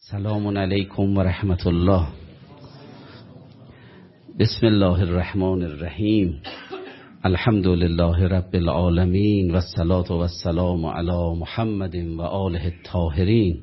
سلام علیکم و رحمت الله. بسم الله الرحمن الرحیم. الحمد لله رب العالمین و الصلاة و السلام علی محمد و آله الطاهرین.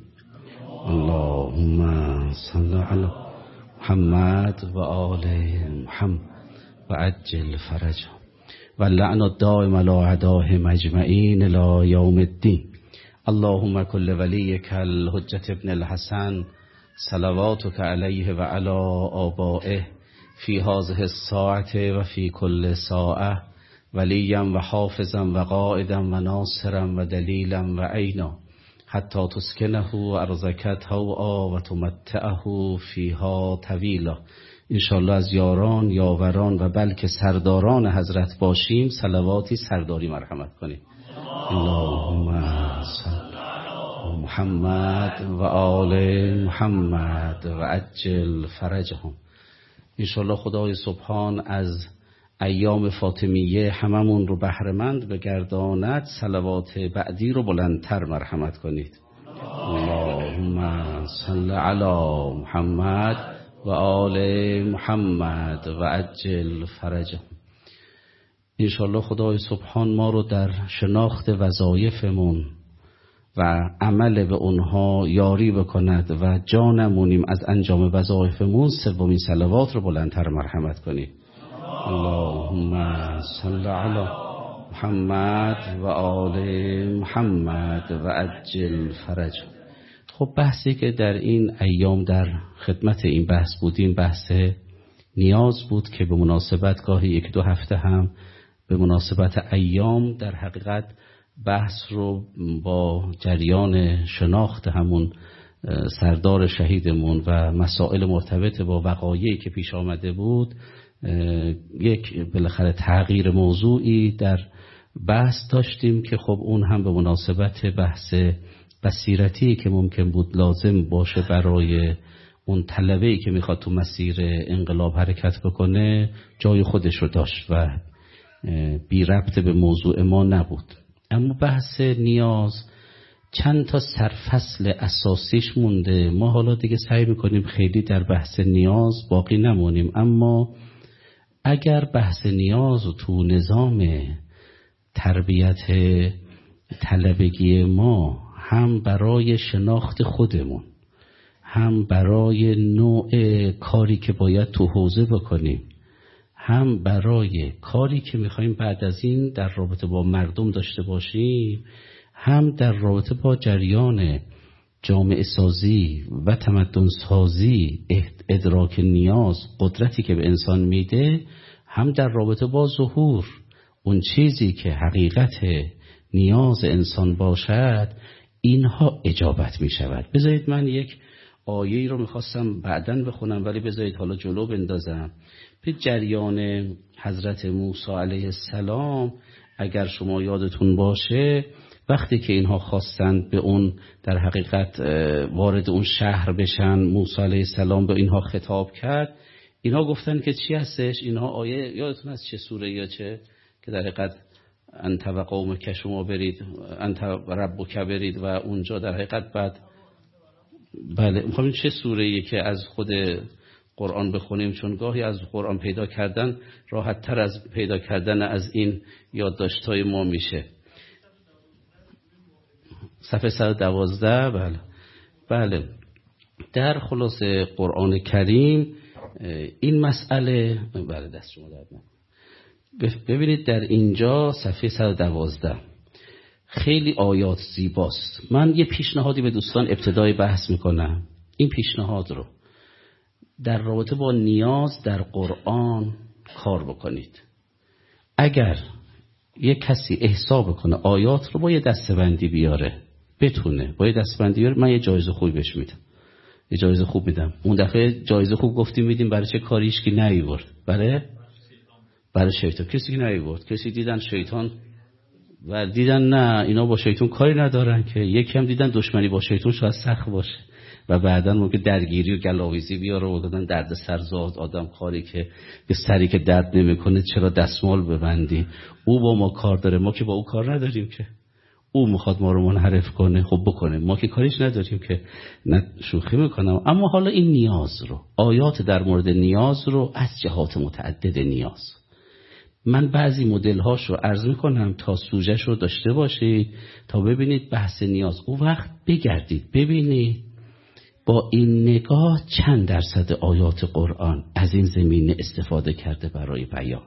اللهم صل علی محمد و آل محمد و عجل فرجهم و لعن الدائم علی اعدائهم اجمعین الی یوم الدین. اللهم کل ولیک الحجة ابن الحسن صلواتک علیه و علی آبائه فی هذه الساعة و فی کل ساعة ولیا و حافظا و قائدا و ناصرا و دلیلا و عینا حتی تسکنه ارضک طوعا و تمتعه فیها طویلا. انشاءالله از یاران، یاوران و بلکه سرداران حضرت باشیم. صلواتی سرداری مرحمت کنیم. اللهم صل محمد و آل محمد و عجل فرجهم. انشاءالله خدای سبحان از ایام فاطمیه هممون رو بهره‌مند بگرداند. صلوات بعدی رو بلندتر مرحمت کنید. اللهم صل علی محمد و آل محمد و عجل فرجهم. انشاءالله خدای سبحان ما رو در شناخت وظایفمون و عمل به اونها یاری بکند و جا نمونیم از انجام وظایفمون. سومین صلوات رو بلندتر مرحمت کنید. اللهم صل علی محمد و آل محمد و عجل فرج. خب بحثی که در این ایام در خدمت این بحث بودیم بحث نیاز بود که به مناسبت گاهی یک دو هفته هم به مناسبت ایام در حقیقت بحث رو با جریان شناخت همون سردار شهیدمون و مسائل مرتبط با وقایعی که پیش آمده بود یک بالاخره تغییر موضوعی در بحث داشتیم که خب اون هم به مناسبت بحث بصیرتی که ممکن بود لازم باشه برای اون طلبه‌ای که میخواد تو مسیر انقلاب حرکت بکنه جای خودش رو داشت و بی ربط به موضوع ما نبود. اما بحث نیاز چند تا سرفصل اساسیش مونده. ما حالا دیگه سعی میکنیم خیلی در بحث نیاز باقی نمونیم، اما اگر بحث نیاز و تو نظام تربیت طلبگی ما هم برای شناخت خودمون هم برای نوع کاری که باید تو حوزه بکنیم هم برای کاری که میخوایم بعد از این در رابطه با مردم داشته باشیم هم در رابطه با جریان جامعه سازی و تمدن سازی ادراک نیاز قدرتی که به انسان میده هم در رابطه با ظهور اون چیزی که حقیقت نیاز انسان باشد اینها اجابت میشود. بذارید من یک آیه‌ای رو میخواستم بعداً بخونم ولی بذارید حالا جلو بندازم. به جریان حضرت موسی علیه السلام اگر شما یادتون باشه وقتی که اینها خواستند به اون در حقیقت وارد اون شهر بشن موسی علیه السلام به اینها خطاب کرد. اینها گفتن که چی هستش؟ اینها آیه یادتون از چه سوره یا چه که در حقیقت انت و قومک شما برید انت و ربک برید و اونجا در حقیقت بعد بله میخوام چه سوره‌ای که از خود قرآن بخونیم چون گاهی از قرآن پیدا کردن راحت تر از پیدا کردن از این یادداشت‌های ما میشه. صفحه 112 بله در خلاصه قرآن کریم این مسئله بله دست شما درد نکنه. ببینید در اینجا صفحه 112 خیلی آیات زیباست. من یه پیشنهادی به دوستان ابتدای بحث میکنم. این پیشنهاد رو در رابطه با نیاز در قرآن کار بکنید. اگر یک کسی احسا بکنه آیات رو با یه دستبندی بیاره بتونه با یه دستبندی بیاره من یه جایزه خوبی بهش میدم. یه جایزه خوب میدم. اون دفعه جایزه خوب گفتیم میدیم برای چه کاریش که نیورد برای شیطان. کسی که نیورد کسی دیدن شیطان و دیدن نه اینا با شیطان کاری ندارن که یکی هم دیدن دشمنی با شیطان شاید سخت باشه و بعداً ممکن درگیری و گلاویزی بیاره و دادن درد سرزاد آدم کاری که به سری که درد نمیکنه چرا دستمال ببندی او با ما کار داره ما که با او کار نداریم که او میخواد ما رو منحرف کنه، خب بکنه، ما که کاریش نداریم که، نه شوخی میکنم. اما حالا این نیاز رو، آیات در مورد نیاز رو از جهات متعدد نیاز، من بعضی مدل هاش رو عرض میکنم تا سوژه‌ش رو داشته باشید، تا ببینید بحث نیاز. اون وقت بگردید ببینید با این نگاه چند درصد آیات قرآن از این زمینه استفاده کرده برای بیان.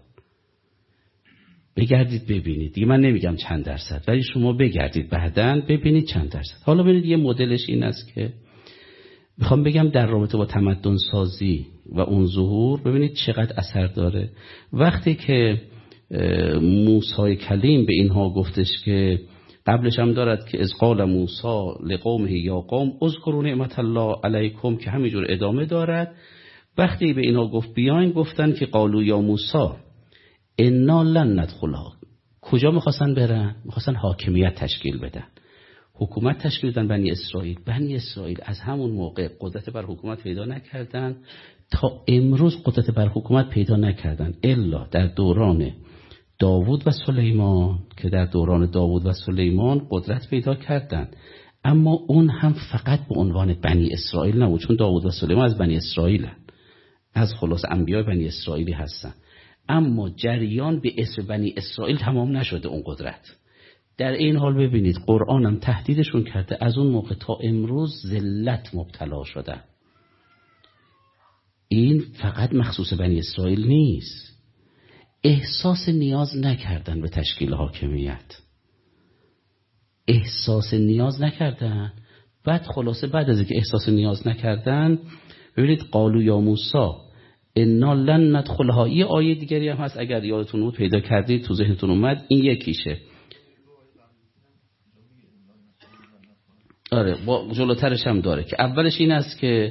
بگردید ببینید، دیگه من نمیگم چند درصد، ولی شما بگردید بعداً ببینید چند درصد. حالا ببینید یه مدلش این است که میخوام بگم در رابطه با تمدن سازی و اون ظهور ببینید چقدر اثر داره. وقتی که موسی کلیم به اینها گفتش که قبلش هم دارد که از قال موسی لقومه یا قوم اذکروا نعمت الله علیکم که همینجور ادامه دارد. وقتی به اینها گفت بیاین، گفتن که قالوا یا موسی انا لن ندخلها. کجا میخواستن برن؟ میخواستن حاکمیت تشکیل بدن، حکومت تشکیل بدن بنی اسرائیل. بنی اسرائیل از همون موقع قدرت بر حکومت پیدا نکردن تا امروز قدرت بر حکومت پیدا نکردن الا در دوران داوود و سلیمان، که در دوران داوود و سلیمان قدرت پیدا کردن. اما اون هم فقط به عنوان بنی اسرائیل نبود، چون داوود و سلیمان از بنی اسرائیلن، از خلاص انبیاء بنی اسرائیلی هستن. اما جریان به اسم بنی اسرائیل تمام نشده اون قدرت. در این حال ببینید قرآن هم تهدیدشون کرده، از اون موقع تا امروز ذلت مبتلا شدن. این فقط مخصوص بنی اسرائیل نیست. احساس نیاز نکردن به تشکیل حاکمیت، احساس نیاز نکردن. بعد خلاصه بعد از اینکه احساس نیاز نکردن، ببینید قالوا یا موسی انا لن ندخلها. یه آیه دیگری هم هست اگر یادتون بود پیدا کردید تو ذهنتون اومد، این یکیشه. آره با جلوترش هم داره که اولش این است که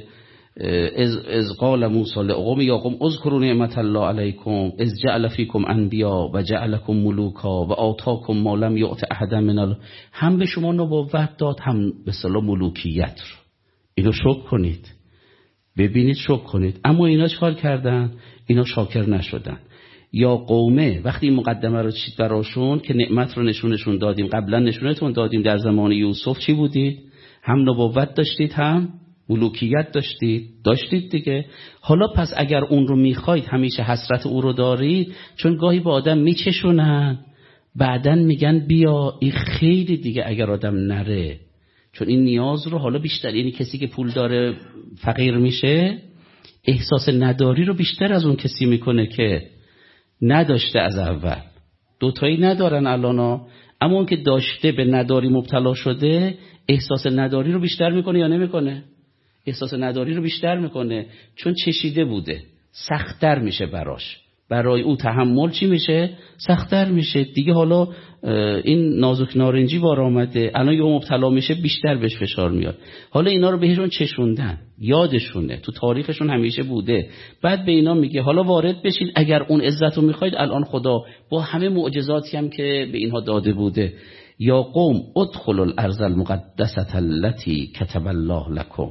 از قال موسی لقوم یا قوم اذکروا نعمت الله علیکم اذ جعل فیکم انبیا و جعلکم ملوکا و آتاکم ما لم یؤت احدا من الله. هم به شما نبوت داد، هم به اصطلاح ملوکیت رو. اینو شکر کنید، ببینید شکر کنید. اما اینا چیکار کردن؟ اینا شاکر نشدن. یا قومه وقتی این مقدمه رو چید براشون که نعمت رو نشونشون دادیم، قبلا نشونتون دادیم در زمان یوسف چی بودید؟ هم نبوت داشتید، هم ملوکیت داشتید دیگه. حالا پس اگر اون رو میخواید، همیشه حسرت او رو دارید، چون گاهی با آدم میچشونن بعدن میگن بیا این خیلی دیگه اگر آدم نره، چون این نیاز رو حالا بیشتر، یعنی کسی که پول داره فقیر میشه، احساس نداری رو بیشتر از اون کسی میکنه که نداشته از اول. دوتایی ندارن الانا، اما اون که داشته به نداری مبتلا شده احساس نداری رو بیشتر میکنه یا نمیکنه؟ احساس نداری رو بیشتر میکنه، چون چشیده بوده، سخت‌تر میشه براش، برای او تحمل چی میشه؟ سخت‌تر میشه دیگه. حالا این نازک نارنجی بار آمده، الان یه مبتلا میشه بیشتر بهش فشار میاد. حالا اینا رو بهشون چشوندن، یادشونه، تو تاریخشون همیشه بوده. بعد به اینا میگه حالا وارد بشید، اگر اون عزت رو میخواید الان خدا با همه معجزاتی هم که به اینها داده بوده، یا قوم ادخلوا الارض المقدسه التي كتب الله لكم،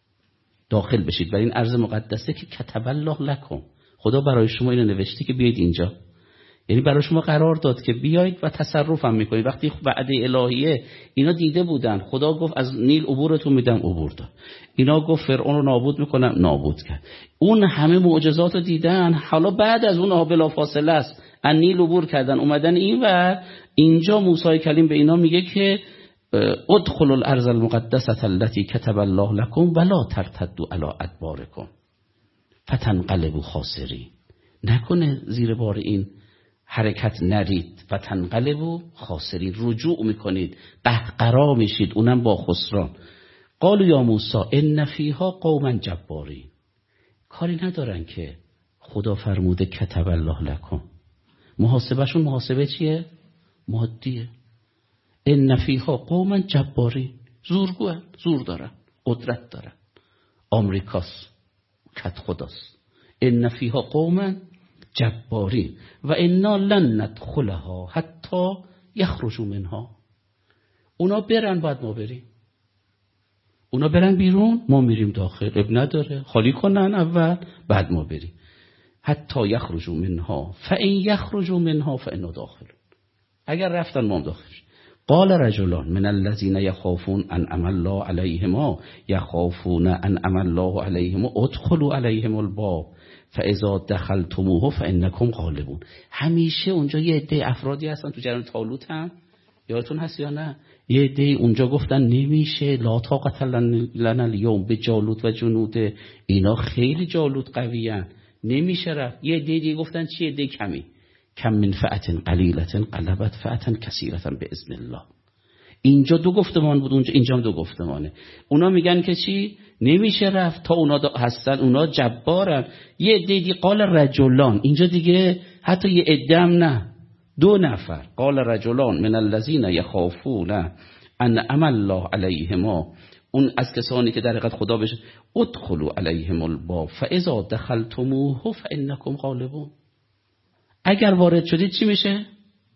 داخل بشید بر این ارض مقدسه که كتب الله لكم، خدا برای شما اینو نوشته که بیاید اینجا. یعنی برای شما قرار داد که بیاید و تصرف هم میکنید. وقتی وعده الهیه اینا دیده بودن، خدا گفت از نیل عبورتون میدم، عبور داد. اینا گفت فرعون رو نابود میکنم، نابود کرد. اون همه معجزات رو دیدن. حالا بعد از اون بلافاصله است از نیل عبور کردن اومدن این و اینجا موسی کلیم به اینا میگه که ادخلوا الارض المقدسه التي كتب الله لكم ولا ترتدوا على ادباركم فتنقلبوا خاسرین. نکنه زیر بار این حرکت نرید، فتنقلبوا خاسرین، رجوع میکنید، قهقرا میشید، اونم با خسران. قالوا یا موسی ان فیها قوما جبارین. کاری ندارن که خدا فرموده کتب الله لکم. محاسبهشون محاسبه چیه؟ مادیه. ان فیها قوما جبارین، زورگوه، زور دارن، قدرت دارن. آمریکاست، کت خداست. ان فیها قوما جبارین و انا لن ندخلها حتی یخرجوا منها. اونا برن بعد ما بریم، اونا برن بیرون ما میریم داخل، اب نداره، خالی کنن اول بعد ما بریم. حتی یخرجوا منها فان یخرجوا منها فانا داخل. اگر رفتن ما هم داخل. قال رجلان من الذين يخافون انعم الله علیهم یخافون انعم الله علیهم ادخلوا علیهم الباب فاذا دخلتموه فانکم غالبون. همیشه اونجا یه عده افرادی هستن تو جریان طالوت هم یادتون هست یا نه؟ یه عده اونجا گفتن نمیشه، لا طاقت لنا اليوم به جالوت و جنود، اینا خیلی جالوت قویان نمیشه رفت. یه عده دیگه گفتن چی؟ عده کمی، کم من فئة قلیلة غلبت فئة کثیرة باذن الله. اینجا دو گفتمان بود، اونجا اینجا هم دو گفتمانه. اونا میگن که چی؟ نمیشه رفت تا اونا هستن، اونا جبارن. یه عده دیگه قال رجلان، اینجا دیگه حتی یه عده هم نه، 2 نفر. قال رجلان من الذین یخافون انعم الله علیهم، اون از کسانی که در حقیقت خدا بشه، ادخلوا علیهم الباب فاذا دخلتموه فانکم غالبون. اگر وارد شدید چی میشه؟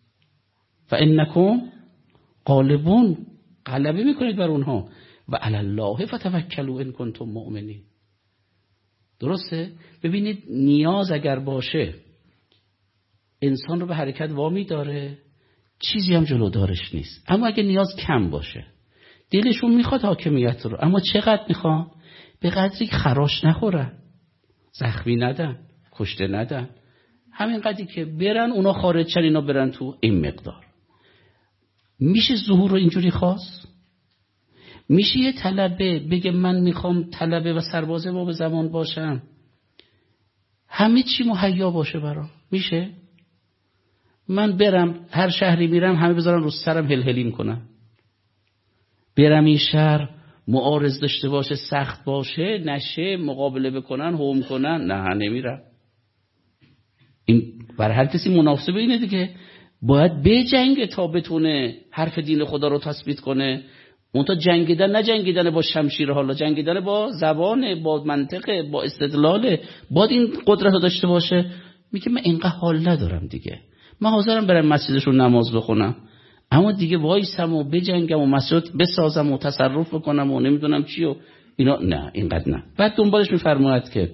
فانکم غالبون، غلبه میکنید بر اونها. و علی الله فتوکلوا ان کنتم مؤمنین. درسته؟ ببینید نیاز اگر باشه انسان رو به حرکت وامی داره، چیزی هم جلودارش نیست. اما اگه نیاز کم باشه، دلشون میخواد حاکمیت رو، اما چقدر میخوان؟ به قدری خراش نخورن، زخمی ندن، کشته ندن، همین قدری که برن اونا خارج شن اینا برن تو این مقدار. میشه ظهور رو اینجوری خواست؟ میشه یه طلبه بگه من میخوام طلبه و سرباز باب زمان باشم، همه چی مهیا باشه برام؟ میشه؟ من برم هر شهری میرم همه بذارن رو سرم هلهلی میکنن، برم این شهر معارض داشته باشه، سخت باشه، نشه، مقابله بکنن، هوم کنن، نه نمیرم. این بر هر کسی مناسبه اینه دیگه، باید بجنگه تا بتونه حرف دین خدا رو تثبیت کنه. اون تا جنگیدن نه جنگیدن با شمشیر، حالا جنگیدن با زبان، با منطق، با استدلال، باید این قدرت رو داشته باشه. میگه من اینقدر حال ندارم دیگه، من حاضرم برم مسجدشون نماز بخونم، اما دیگه وایسم و بجنگم و مسجد بسازم و تصرف بکنم و نمیدونم چی و اینا، نه اینقدر نه. بعد دنبالش میفرماید که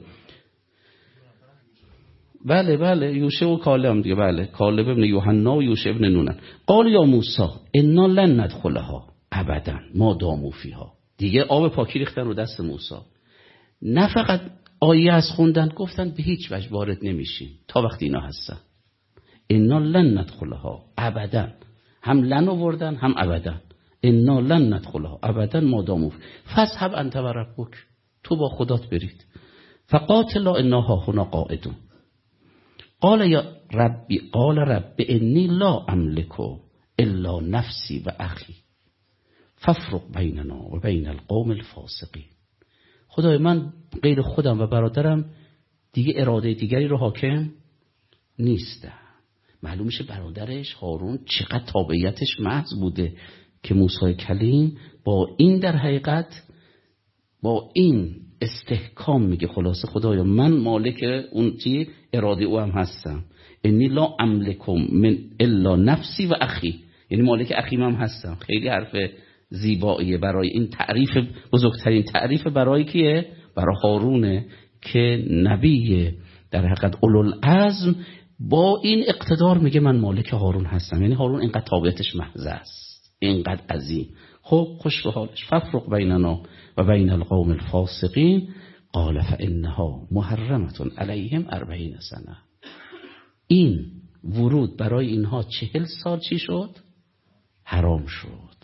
بله یوشع و کالب دیگه، بله کالب ابن یوحنا و یوشع ابن نون. قال یا موسی انا لن ندخلها ابدا ما داموا فیها. دیگه آب پاکی ریختن رو دست موسی، نه فقط آیه از خوندن، گفتن به هیچ وجه وارد نمیشیم تا وقتی اینا هستن. انا لن ندخلها ابدا، هم لن آوردن هم ابدا. انا لن ندخلها ابدا ما داموا فاذهب انت و ربک، تو با خدات برید، فقاتلا انها هنا قاعدون. قال یا ربی، قال رب انی لا املک الا نفسی و اخی فافرق بیننا و بین القوم الفاسقین. خدای من غیر خودم و برادرم دیگه اراده دیگری رو حاکم نیستم. معلوم میشه برادرش هارون چقدر تابعیتش محض بوده که موسی کلیم با این در حقیقت با این استحکام میگه خلاصه خدایا من مالک اون چی اراده او هم هستم. انی لا املکم من الا نفسی و اخی، یعنی مالک اخیم هم هستم. خیلی حرف زیباییه برای این تعریف، بزرگترین تعریف برای کیه؟ برای هارونه که نبیه در حقیقت اولوالعزم. با این اقتدار میگه من مالک هارون هستم، یعنی هارون اینقدر تابعیتش محض است، اینقدر عظیم. خب خوش به حالش. ففرق بیننا و بین القوم الفاسقین قال فانها محرمه علیهم 40 سنه. این ورود برای اینها 40 سال چی شد؟ حرام شد،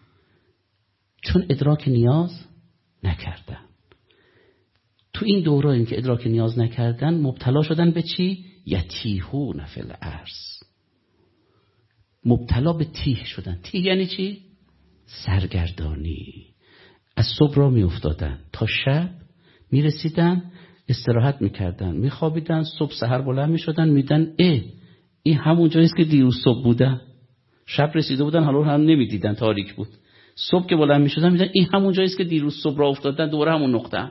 چون ادراک نیاز نکردن. تو این دورانی که ادراک نیاز نکردن مبتلا شدن به چی؟ یتیهون فی الارض. مبتلا به تیه شدن. تیه یعنی چی؟ سرگردانی. از صبح را می افتادن تا شب می رسیدن، استراحت می کردن، می خوابیدن، صبح سحر بلند می شدن، می دیدن این همون جاییست که دیروز صبح بودن. شب رسیده بودن حالا هم نمی دیدن، تاریک بود. صبح که بلند می شدن می دیدن این همون جاییست که دیروز صبح را افتادن، دوره همون نقطه.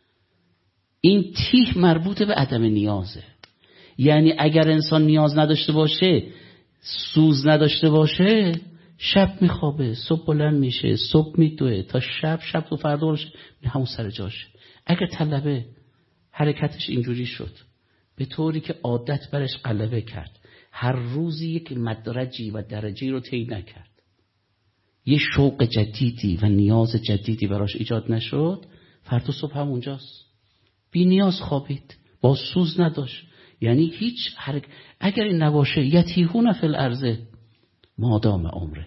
این تیه مربوط به عدم نیازه. یعنی اگر انسان نیاز نداشته باشه، سوز نداشته باشه، شب میخوابه، صبح بلند میشه، صبح میدوه تا شب تو فردا باشه همون سر جاشه. اگر طلبه حرکتش اینجوری شد به طوری که عادت برش غلبه کرد، هر روزی یک مدرجی و درجی رو طی نکرد، یه شوق جدیدی و نیاز جدیدی براش ایجاد نشد، فردا صبح هم اونجاست. بی نیاز خوابید، با سوز نداشت. یعنی هیچ اگر این نباشه یتیهون فی الارض مادام عمره،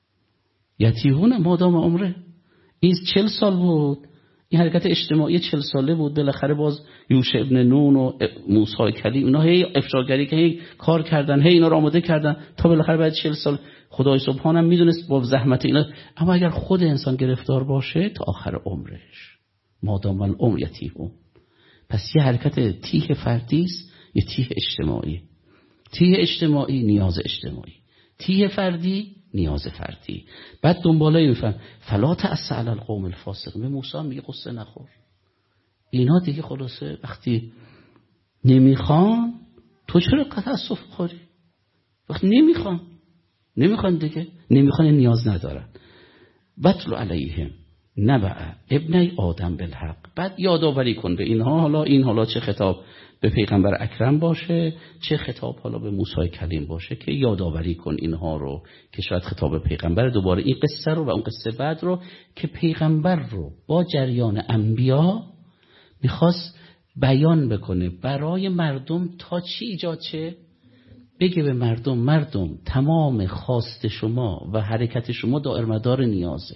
یتیهون مادام عمره. این 40 سال بود، این حرکت اجتماعی 40 ساله بود. بالاخره باز یوشع ابن نون و موسی کلیم اینا هی افشاگری که هی کار کردن، هی اینا رو آماده کردن تا بالاخره بعد 40 سال خدای سبحان هم میدونست با زحمت اینا. اما اگر خود انسان گرفتار باشه تا آخر عمرش مادام العمر یتیهون. پس یه حرکت تیه فردی است، یه تیه اجتماعی. تیه اجتماعی نیاز اجتماعی، تیه فردی نیاز فردی. بعد دنباله میفهم فلا تأس علی القوم الفاسقین. به موسی میگه قصه نخور. اینا دیگه خلاصه وقتی نمیخوان، تو چرا تأسف خوری؟ وقتی نمیخوان دیگه، نمیخوان، نیاز ندارن. بتلو علیهم نبأ ابنی آدم بالحق. بعد یادآوری کن به اینها. حالا این حالا چه خطاب به پیغمبر اکرم باشه، چه خطاب حالا به موسی کلیم باشه، که یادآوری کن اینها رو، که شاید خطاب پیغمبر دوباره این قصه رو و اون قصه بعد رو که پیغمبر رو با جریان انبیا میخواست بیان بکنه برای مردم تا چی ایجاد شه. بگه به مردم تمام خواست شما و حرکت شما دائر مدار نیازه.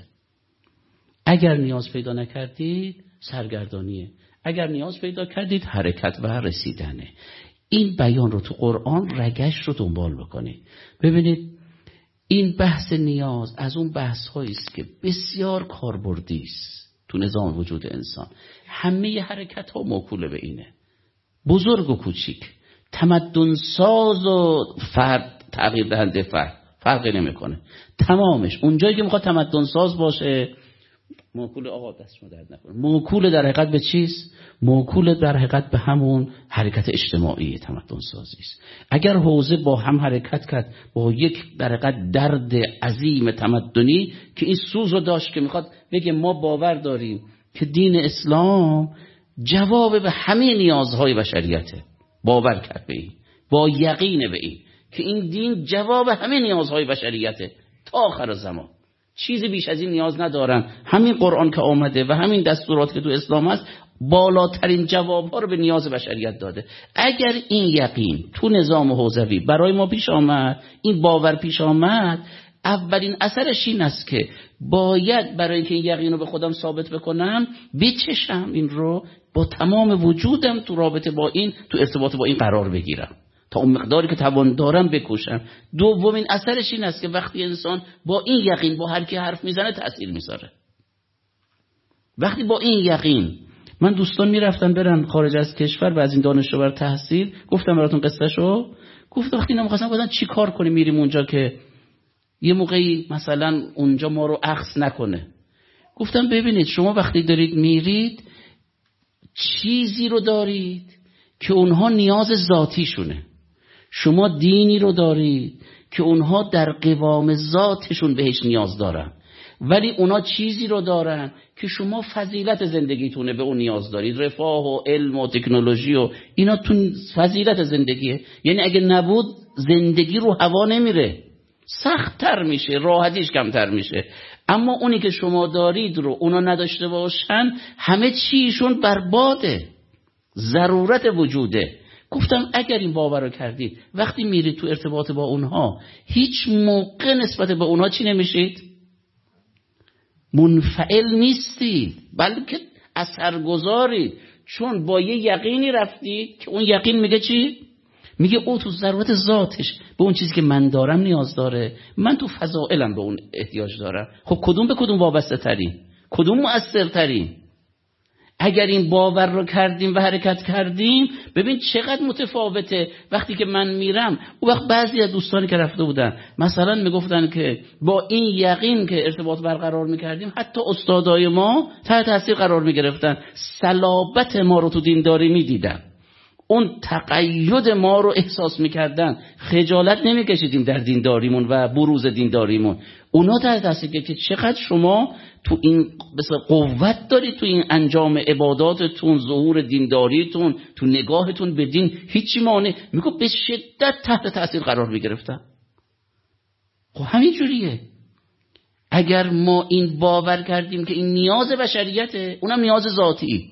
اگر نیاز پیدا نکردید سرگردانیه، اگر نیاز پیدا کردید حرکت و رسیدنه. این بیان رو تو قرآن رگش رو دنبال بکنید. ببینید این بحث نیاز از اون بحث هایی است که بسیار کاربردی است تو نظام وجود انسان. همه حرکت ها موکول به اینه، بزرگ و کوچیک، تمدن ساز و فرد، تغییر دهنده فرقی نمیکنه. تمامش اونجایی که میخواد تمدن ساز باشه موکول، آقا دستشو درد نکنه، موکول در حقیقت به چیست؟ موکول در حقیقت به همون حرکت اجتماعی تمدن سازی است. اگر حوزه با هم حرکت کرد با یک در حقیقت درد عظیم تمدنی که این سوزو داشت که میخواد بگه ما باور داریم که دین اسلام جواب به همه نیازهای بشریته، باور کرد به این، با یقین به این که این دین جواب همه نیازهای بشریته تا آخر زمان، چیزی بیش از این نیاز ندارن. همین قرآن که آمده و همین دستورات که تو اسلام هست بالاترین جوابها رو به نیاز بشریت داده. اگر این یقین تو نظام حوزوی برای ما پیش آمد، این باور پیش آمد، اولین اثرش این است که باید برای اینکه این یقین رو به خودم ثابت بکنم بچشم این رو با تمام وجودم تو رابطه با این، تو ارتباط با این قرار بگیرم، تا اون مقداری که توان دارم بکوشم. دومین اثرش این است که وقتی انسان با این یقین با هر کی حرف میزنه تأثیر میذاره. وقتی با این یقین، من دوستان میرفتن برن خارج از کشور و از این دانشجو بر تحصیل، گفتم براتون قصهشو، گفت وقتی اینا می‌خواستن گفتن چی کار کنیم میریم اونجا که یه موقعی مثلا اونجا ما رو اخذ نکنه. گفتم ببینید شما وقتی دارید میرید چیزی رو دارید که اونها نیاز ذاتیشونه، شما دینی رو دارید که اونها در قوام ذاتشون بهش نیاز دارن، ولی اونا چیزی رو دارن که شما فضیلت زندگیتونه به اون نیاز دارید، رفاه و علم و تکنولوژی و اینا تو فضیلت زندگیه. یعنی اگه نبود زندگی رو هوا نمیره، سخت‌تر میشه، راحتیش کمتر میشه. اما اونی که شما دارید رو اونا نداشته باشن همه چیشون برباده، ضرورت وجوده. گفتم اگر این باور رو کردید وقتی میرید تو ارتباط با اونها هیچ موقع نسبت به اونها چی نمیشید؟ منفعل نیستید، بلکه اثرگذارید، چون با یه یقینی رفتید که اون یقین میگه چی؟ میگه او تو ضرورت ذاتش به اون چیزی که من دارم نیاز داره، من تو فضائلم به اون احتیاج دارم. خب کدوم به کدوم وابسته ترین؟ کدوم مؤثر ترین؟ اگر این باور رو کردیم و حرکت کردیم ببین چقدر متفاوته. وقتی که من میرم اون وقت بعضی از دوستانی که رفته بودن مثلا میگفتن که با این یقین که ارتباط برقرار میکردیم حتی استادای ما تحت تاثیر قرار میگرفتن، صلابت ما رو تو دینداری میدیدن، اون تقید ما رو احساس میکردن، خجالت نمیکشیدیم در دینداریمون و بروز دینداریمون. اونا تحت تاثیر که چقدر شما تو این مثلا قوت دارید تو این انجام عباداتتون، ظهور دینداریتون، تو نگاهتون به دین هیچی مانع. میگه به شدت تحت تاثیر قرار میگرفتن. خب همین جوریه. اگر ما این باور کردیم که این نیاز بشریته، اونم نیاز ذاتی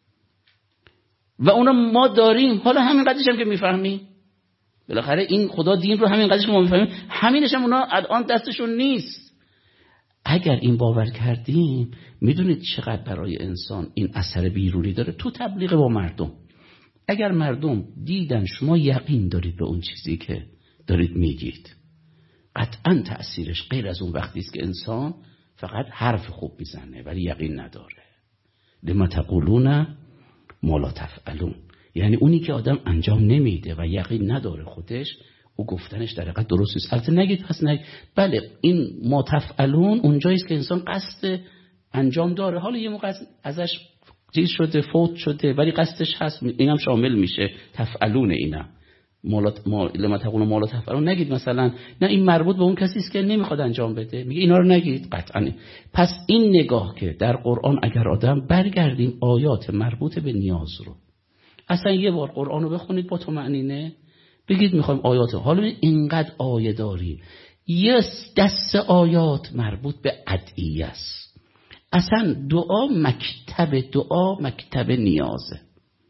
و اونم ما داریم، حالا همین قدرش هم که میفهمیم، بالاخره این خدا دین رو همین قدرش که ما میفهمیم، همینش هم اونا الان دستشون نیست. اگر این باور کردیم، میدونید چقدر برای انسان این اثر بیرونی داره تو تبلیغ با مردم. اگر مردم دیدن شما یقین دارید به اون چیزی که دارید میگید، قطعا تأثیرش غیر از اون وقتی است که انسان فقط حرف خوب میزنه ولی یقین نداره. لما تقولون ما لا تفعلون، یعنی اونی که آدم انجام نمیده و یقین نداره خودش، او گفتنش در حقیقت درست نیست. البته نگید پس نگید، بله این ما تفعلون اونجایی است که انسان قصد انجام داره، حالا یه موقع ازش چیز شده، فوت شده، ولی قصدش هست، اینم شامل میشه تفعلون. اینم لما تقولون ما لا تفعلون نگید مثلا نه این مربوط به اون کسی است که نمیخواد انجام بده، میگه اینا رو نگید قطعا. پس این نگاه که در قرآن اگر آدم برگردیم آیات مربوط به نیاز رو، اصلا یه بار قرآن رو بخونید با طمأنینه، بگید میخوایم آیات، حالا اینقدر آیه داریم، یه دست آیات مربوط به ادعیه است. اصلا دعا مکتب نیازه.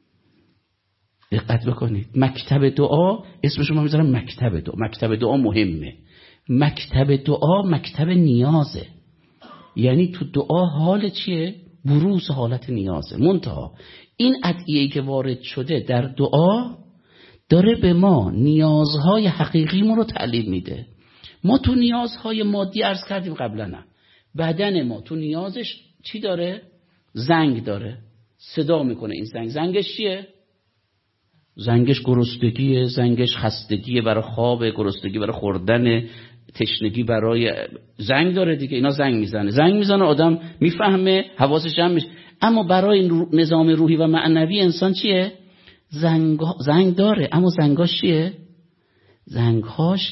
دقت بکنید، مکتب دعا اسمش رو میذارم مکتب دعا. مکتب دعا مهمه، مکتب دعا مکتب نیازه. یعنی تو دعا حال چیه؟ بروز حالت نیازه. منتها این ادعیه‌ای که وارد شده در دعا داره به ما نیازهای حقیقیمون رو تعلیم میده. ما تو نیازهای مادی عرض کردیم قبلا، نه بدن ما تو نیازش چی داره؟ زنگ داره، صدا میکنه. این زنگش چیه؟ زنگش گرسنگیه، زنگش خستگیه برای خواب، گرسنگی برای خوردن، تشنگی برای زنگ داره دیگه. اینا زنگ میزنه آدم میفهمه، حواسش جمع میشه. اما برای نظام روحی و معنوی انسان چیه؟ زنگ داره، اما زنگاش چیه؟ زنگهاش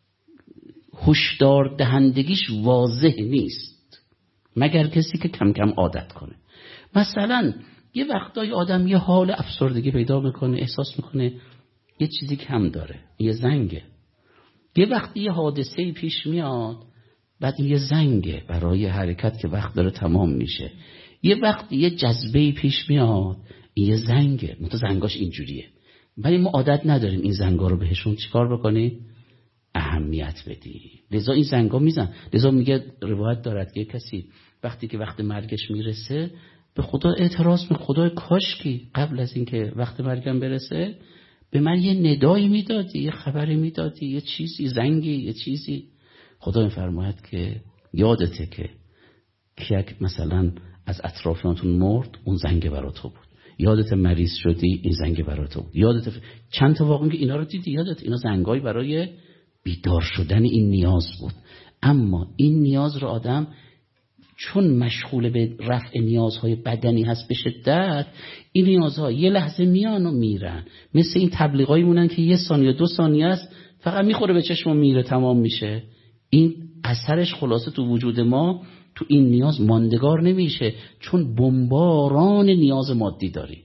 هشدار دهندگیش واضح نیست مگر کسی که کم کم عادت کنه. مثلا یه وقتای آدم یه حال افسردگی پیدا میکنه، احساس میکنه یه چیزی کم داره، یه زنگه. یه وقتی یه حادثه پیش میاد، بعد یه زنگه برای حرکت که وقت داره تمام میشه. یه وقتی یه جذبه پیش میاد، یه زنگه، زنگاش اینجوریه، ولی ما عادت نداریم این زنگا رو بهشون چیکار بکنیم؟ اهمیت بدیم. لذا این زنگا میزن. لذا میگه روایت دارد که کسی وقتی که وقت مرگش میرسه به خدا اعتراض میکنه، خدای کاشکی قبل از اینکه وقت مرگم برسه به من یه ندایی میدادی، یه خبری میدادی، یه چیزی، زنگی، یه چیزی. خدا میفرماید که یادته که مثلا از اطرافیانتون مرد، اون زنگ برای تو بود. یادت مریض شدی، این زنگ برای تو بود. یادت چند تا واقعا که اینا رو دیدی، یادت اینا زنگای برای بیدار شدن این نیاز بود. اما این نیاز رو آدم چون مشغول به رفع نیازهای بدنی هست به شدت، این نیازها یه لحظه میان و میرن. مثل این تبلیغایی مونن که 1 ثانیه 2 ثانیه است، فقط میخوره به چشم و میره، تمام میشه. این اثرش خلاصه تو وجود ما تو این نیاز ماندگار نمیشه، چون بمباران نیاز مادی داریم.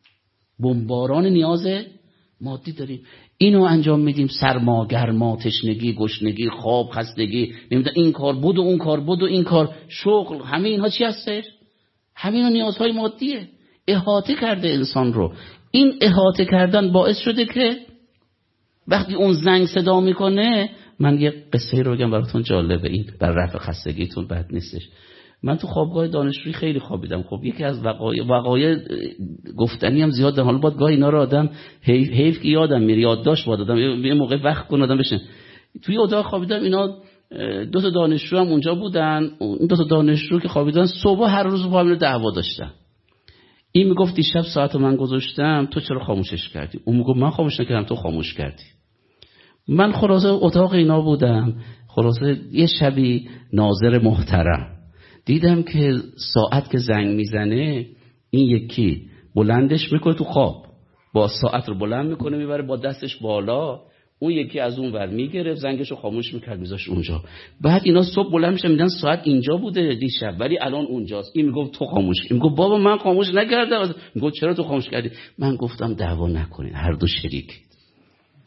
اینو انجام میدیم، سرما، گرما، تشنگی، گشنگی، خواب، خستگی، نمیدونم این کار بود و اون کار بود و این کار، شغل، همه اینها چی هستش؟ همین نیازهای مادیه. احاطه کرده انسان رو. این احاطه کردن باعث شده که وقتی اون زنگ صدا میکنه، من یه قصه رو بگم براتون جالبه، این بر رفع خستگیتون بد نیستش. من تو خوابگاه دانشجویی خیلی خوابیدم. خب یکی از وقایع گفتنی هم زیاد دارم، حالا باید گاهی اینا رو آدم حیف که یادم میره، یادداشت باید آدم یه موقع وقت کنه آدم بشه. توی اتاق خوابیدم، اینا 2 تا دانشجو هم اونجا بودن. اون 2 تا دانشجو که خوابیدن صبح هر روز با هم دعوا داشتن. این میگفت دیشب ساعت من گذاشتم، تو چرا خاموشش کردی؟ اون میگفت من خاموش نکردم، تو خاموش کردی. من خلاصه اتاق اینا بودم، خلاصه یه شبی ناظر محترم دیدم که ساعت که زنگ میزنه، این یکی بلندش میکنه تو خواب، با ساعت رو بلند میکنه میبره با دستش بالا، اون یکی از اون ور میگرفت زنگش رو خاموش میکرد میذاشت اونجا. بعد اینا صبح بلند میشن میدن ساعت اینجا بوده دیشب ولی الان اونجاست. این میگفت تو خاموش کردی. میگفت بابا من خاموش نکردم. میگفت چرا تو خاموش کردی؟ من گفتم دعوا نکنین، هر دو شریک.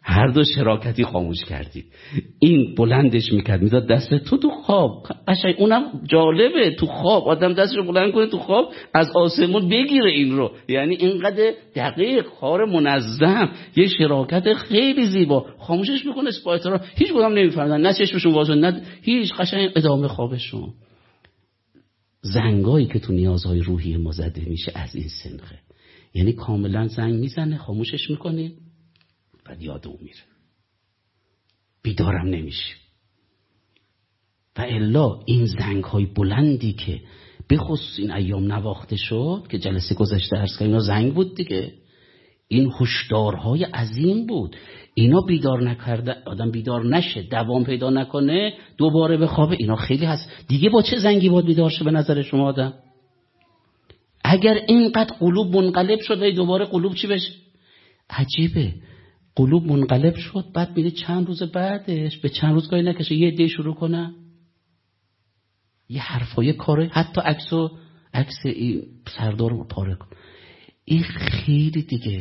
هر دو شراکتی خاموش کردید. این بلندش میکرد میداد دست تو خواب. قشنگ اونم جالبه، تو خواب آدم دستش رو بلند کنه تو خواب از آسمون بگیره این رو. یعنی اینقدر دقیق، کار منظم، یه شراکت خیلی زیبا. خاموشش میکنه اسپایترها، هیچ کدوم نمیفهمن، نه چشمشون واسه نه هیچ، قشنگ ادامه خوابشون. زنگایی که تو نیازهای روحی ما زده میشه از این سنخه. یعنی کاملا زنگ میزنه، خاموشش میکنه، بعد یاد اون میره، بیدارم نمیشه. و الا این زنگ های بلندی که به خصوص این ایام نواخته شد که جلسه گذشته عرض کردم، اینا زنگ بود دیگه، این هشدارهای عظیم بود. اینا بیدار نکرده آدم بیدار نشه، دوام پیدا نکنه، دوباره بخوابه، اینا خیلی هست دیگه. با چه زنگی باید بیدار شه به نظر شما آدم؟ اگر اینقدر قلوب منقلب شده دوباره قلوب چی بشه؟ عجیبه، قلوب منقلب شد، بعد میره چند روز بعدش به چند روز کاری نکشه یه عده شروع کنه یه حرفای کاره، حتی عکس این سردار رو پاره کن. این خیلی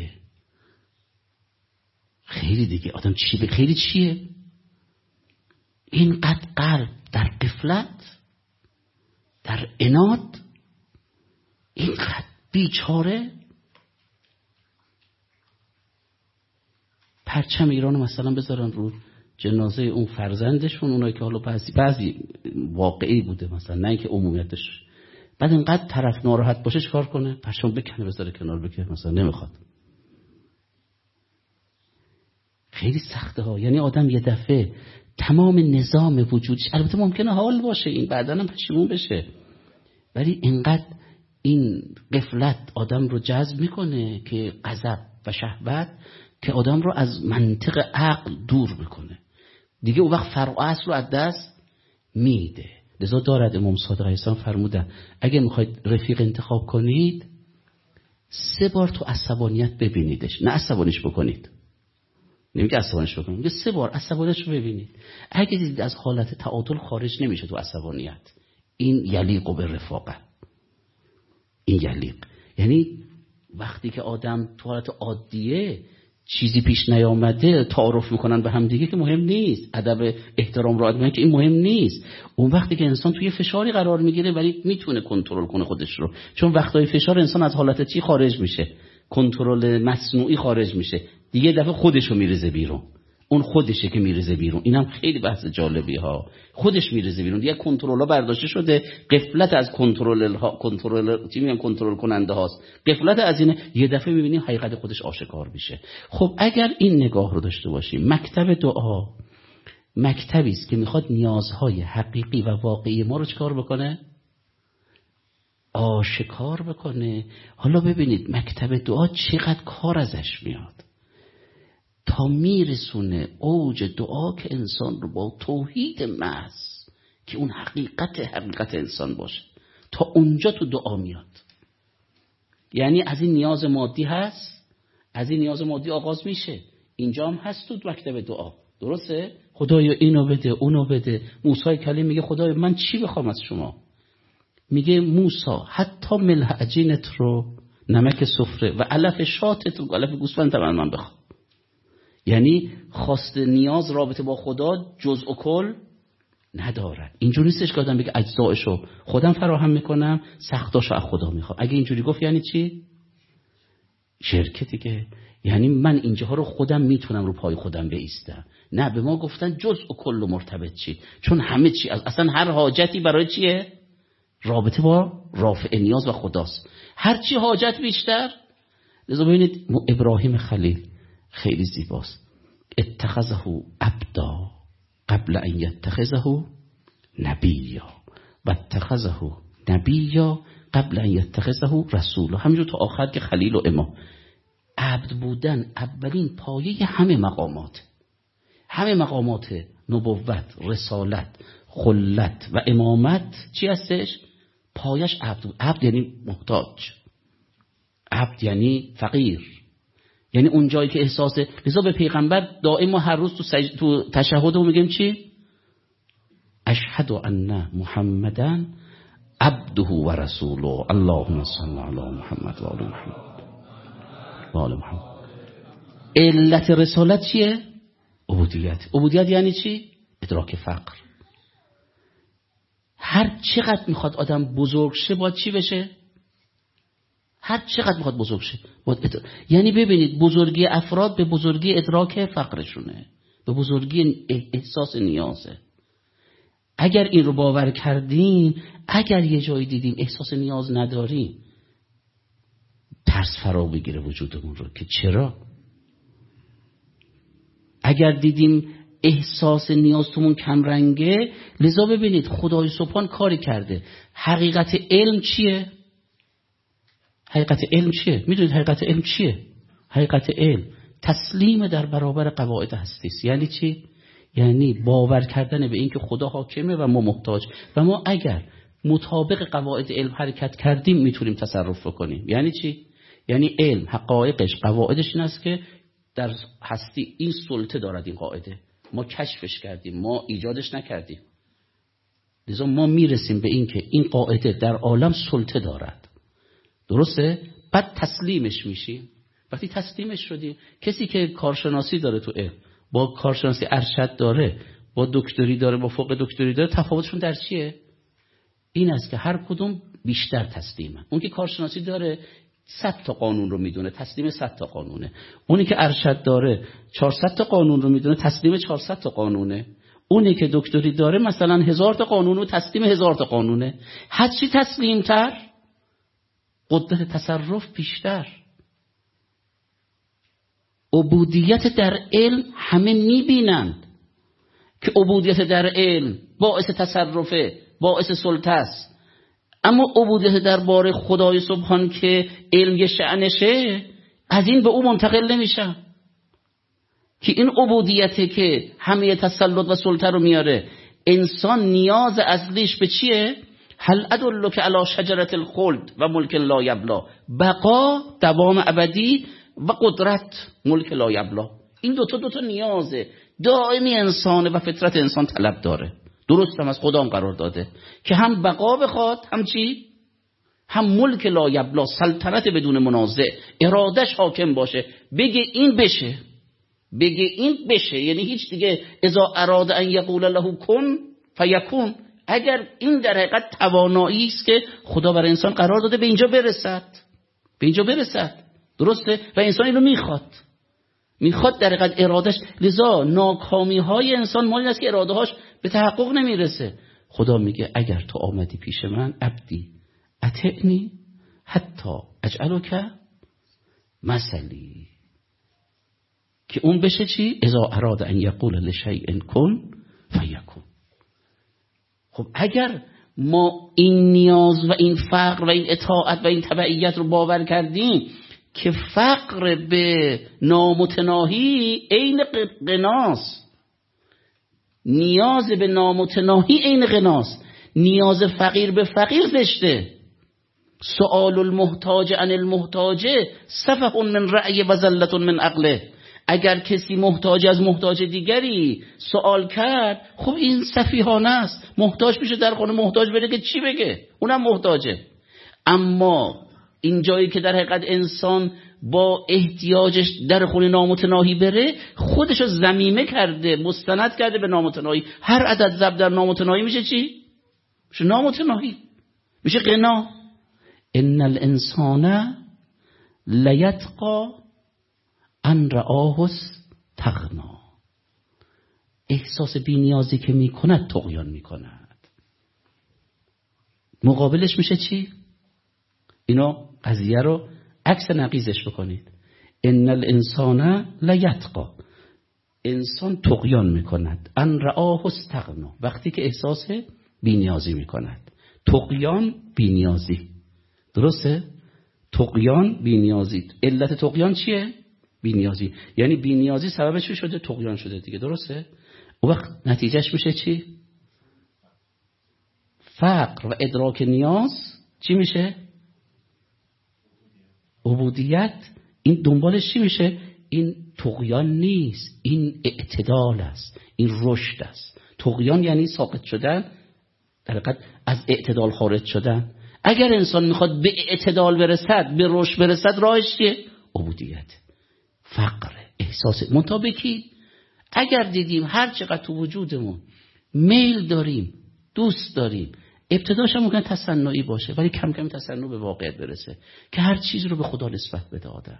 دیگه آدم چی به خیلی چیه؟ اینقدر قلب در غفلت، در عناد، اینقدر بیچاره. پرچم ایرانو مثلا بذارن رو جنازه اون فرزندشون، اونایی که حالا بعضی واقعی بوده مثلا، نه اینکه عمومیتش، بعد اینقدر طرف ناراحت باشه چیکار کنه؟ پرچم بکنه بذاره کنار، بکنه مثلا نمیخواد. خیلی سخته ها. یعنی آدم یه دفعه تمام نظام وجودش، البته ممکنه حال باشه این بعداً هم پشیمون بشه، ولی اینقدر این غفلت آدم رو جذب میکنه که غضب و شهوت که آدم رو از منطق عقل دور میکنه دیگه. اون وقت فرع اصل رو از دست میده. لذا دارد امام صادق علیه السلام فرمودن اگه میخواید رفیق انتخاب کنید 3 بار تو عصبانیت ببینیدش، نه عصبانیش بکنید. نمیگه عصبانیش بکنید، میگه 3 بار عصبانیش رو ببینید. اگه دیدید از حالت تعادل خارج نمیشه تو عصبانیت، این یلیق به رفاقه. این یلیق یعنی وقتی که آدم تو حالت عادیه چیزی پیش نیامده تعارف میکنن به هم دیگه که مهم نیست، ادب احترام رعایت میکنن که این مهم نیست. اون وقتی که انسان توی فشاری قرار میگیره ولی میتونه کنترل کنه خودش رو، چون وقتای فشار انسان از حالت چی خارج میشه؟ کنترل مصنوعی خارج میشه دیگه، دفعه خودش رو میریزه بیرون. اون خودشه که میریزه بیرون. اینم خیلی بحث جالبی ها. خودش میریزه بیرون دیگه، کنترل‌ها برداشته شده، غفلت از کنترل کننده هاست، غفلت از اینه. یه دفعه میبینیم حقیقت خودش آشکار میشه. خب اگر این نگاه رو داشته باشیم، مکتب دعا مکتبی است که میخواد نیازهای حقیقی و واقعی ما رو چکار بکنه؟ آشکار بکنه. حالا ببینید مکتب دعا چقدر کار ازش میاد تا میرسونه اوج دعا که انسان رو با توحید محض که اون حقیقت انسان باشه، تا اونجا تو دعا میاد. یعنی از این نیاز مادی هست، از این نیاز مادی آغاز میشه، اینجا هم هست تو مکتب دعا. درسته؟ خدایا اینو بده اونو بده. موسی کلیم میگه خدایا من چی بخوام از شما؟ میگه موسی حتی ملح عجینت رو، نمک سفره و علف شاتت رو، علف گوسفند من بخوام. یعنی خواست نیاز رابطه با خدا جزء و کل ندارد. اینجوری نیستش که آدم بگه اجزایشو خودم فراهم میکنم، سختاشو از خدا میخوام. اگه اینجوری گفت یعنی چی؟ شرک دیگه. یعنی من اینجاها رو خودم میتونم رو پای خودم بایستم. نه، به ما گفتن جزء و کل مرتبط چی، چون همه چی اصلا هر حاجتی برای چیه؟ رابطه با رافع نیاز و خداست. هر چی حاجت بیشتر. لذا ببینید ابراهیم خلیل خیلی زیباست. اتخذه عبدا قبل ان یتخذه نبیا و اتخذه نبیا قبل ان یتخذه رسولا. همینجور تا آخر که خلیل و امام. عبد بودن اولین پایه همه مقامات نبوت، رسالت، خلت و امامت چی هستش؟ پایش عبد. عبد یعنی محتاج، عبد یعنی فقیر، یعنی اون جایی که احساس. لذا به پیغمبر دائم ما هر روز تو تشهد رو میگیم چی؟ اشهد ان محمدن عبده و رسوله اللهم صل علی محمد و آل محمد و آل محمد. علت رسالت چیه؟ عبودیت یعنی چی؟ ادراک فقر. هر چقدر میخواد آدم بزرگ شه باید چی بشه؟ هر چقدر میخواد بزرگ شه یعنی ببینید بزرگی افراد به بزرگی ادراک فقرشونه، به بزرگی احساس نیازه. اگر این رو باور کردیم، اگر یه جایی دیدیم احساس نیاز نداریم، ترس فرا بگیره وجودمون رو که چرا؟ اگر دیدیم احساس نیاز تومون کم رنگه، لذا ببینید خدای سبحان کاری کرده. حقیقت علم چیه؟ میدونید حقیقت علم چیه؟ حقیقت علم تسلیم در برابر قواعد هستی است. یعنی چی؟ یعنی باور کردن به این که خدا حاکمه و ما محتاج، و ما اگر مطابق قواعد علم حرکت کردیم میتونیم تصرف کنیم. یعنی چی؟ یعنی علم حقایقش، قواعدش این است که در هستی این سلطه دارد. این قاعده ما کشفش کردیم، ما ایجادش نکردیم، لذا ما میرسیم به این که این قاعده در عالم سلطه دارد. درسته؟ بعد تسلیمش میشیم. وقتی تسلیمش شدیم، کسی که کارشناسی داره تو علم، با کارشناسی ارشد داره، با دکتری داره، با فوق دکتری داره، تفاوتشون در چیه؟ این است که هر کدوم بیشتر تسلیمه. اون که کارشناسی داره 100 تا قانون رو میدونه، تسلیم 100 تا قانونه. اونی که ارشد داره 400 تا قانون رو میدونه، تسلیم 400 تا قانونه. اونی که دکتری داره مثلا 1000 تا قانون رو تسلیم 1000 تا قانونه. هر چی تسلیم‌تر، قدرت تصرف بیشتر. عبودیت در علم همه میبینند که عبودیت در علم باعث تصرفه، باعث سلطه است. اما عبودیت درباره خدای سبحان که علم یه شأنشه، از این به او منتقل نمیشم. که این عبودیته که همه تسلط و سلطه رو میاره. انسان نیاز اصلیش به چیه؟ هل ادلک علی شجرة الخلد و ملک لا یبلا. بقا، دوام ابدی، و قدرت، ملک لا یبلا. این دوتا نیازه دائمی انسانه و فطرت انسان طلب داره. درست هم از خدا هم قرار داده که هم بقا بخواد، هم چی؟ هم ملک لا یبلا، سلطنت بدون منازع، ارادش حاکم باشه، بگه این بشه، بگه این بشه. یعنی هیچ دیگه اذا اراد ان یقول له کن فیکون. اگر این در حقیقت توانایی است که خدا برای انسان قرار داده به اینجا برسد، درسته؟ و انسان اینو میخواد در حقیقت ارادش. لذا ناکامی های انسان مال این است که اراده هاش به تحقق نمیرسه. خدا میگه اگر تو آمدی پیش من عبدی اطعنی حتی اجعلک مثلی، که اون بشه چی؟ اذا اراد ان یقول لشیء کن فیکون. خب اگر ما این نیاز و این فقر و این اطاعت و این تبعیت رو باور کردیم که فقر به نامتناهی عین غناست، نیاز به نامتناهی عین غناست، نیاز فقیر به فقیر زشته. سؤال المحتاج عن المحتاج سفه من رأی و زلة من عقله. اگر کسی محتاج از محتاج دیگری سوال کرد، خب این سفیهانه است. محتاج میشه در خونه محتاج بره که چی بگه؟ اونم محتاجه. اما این جایی که در حقیقت انسان با احتیاجش در خونه نامتناهی بره، خودشو ضمیمه کرده، مستند کرده به نامتناهی. هر عدد ضرب در نامتناهی میشه چی؟ میشه نامتناهی، میشه غنا. ان الانسان لیتقی ان رآه استغنا. احساس بی‌نیازی که میکند طغیان میکند. مقابلش میشه چی؟ اینو قضیه رو عکس نقیضش بکنید. ان الانسان لیتقی، انسان طغیان میکند. ان رآه استغنا، وقتی که احساس بی‌نیازی میکند. طغیان بی‌نیازی، درسته؟ طغیان بی‌نیازی. علت طغیان چیه؟ بی‌نیازی. یعنی بی‌نیازی سببش چی شده؟ طغیان شده دیگه، درسته؟ اون وقت نتیجهش میشه چی؟ فقر و ادراک نیاز. چی میشه؟ عبودیت. این دنبالش چی میشه؟ این طغیان نیست، این اعتدال است، این رشد است. طغیان یعنی ساقط شدن، در حقیقت از اعتدال خارج شدن. اگر انسان میخواد به اعتدال برسد، به رشد برسد، راهش چیه؟ عبودیت. فقر، احساس منطبقی. اگر دیدیم هر چقدر تو وجودمون میل داریم، دوست داریم، ابتداش هم ممکن تصنعی باشه ولی کم کم تصنع به واقعیت برسه که هر چیز رو به خدا نسبت بده آدم.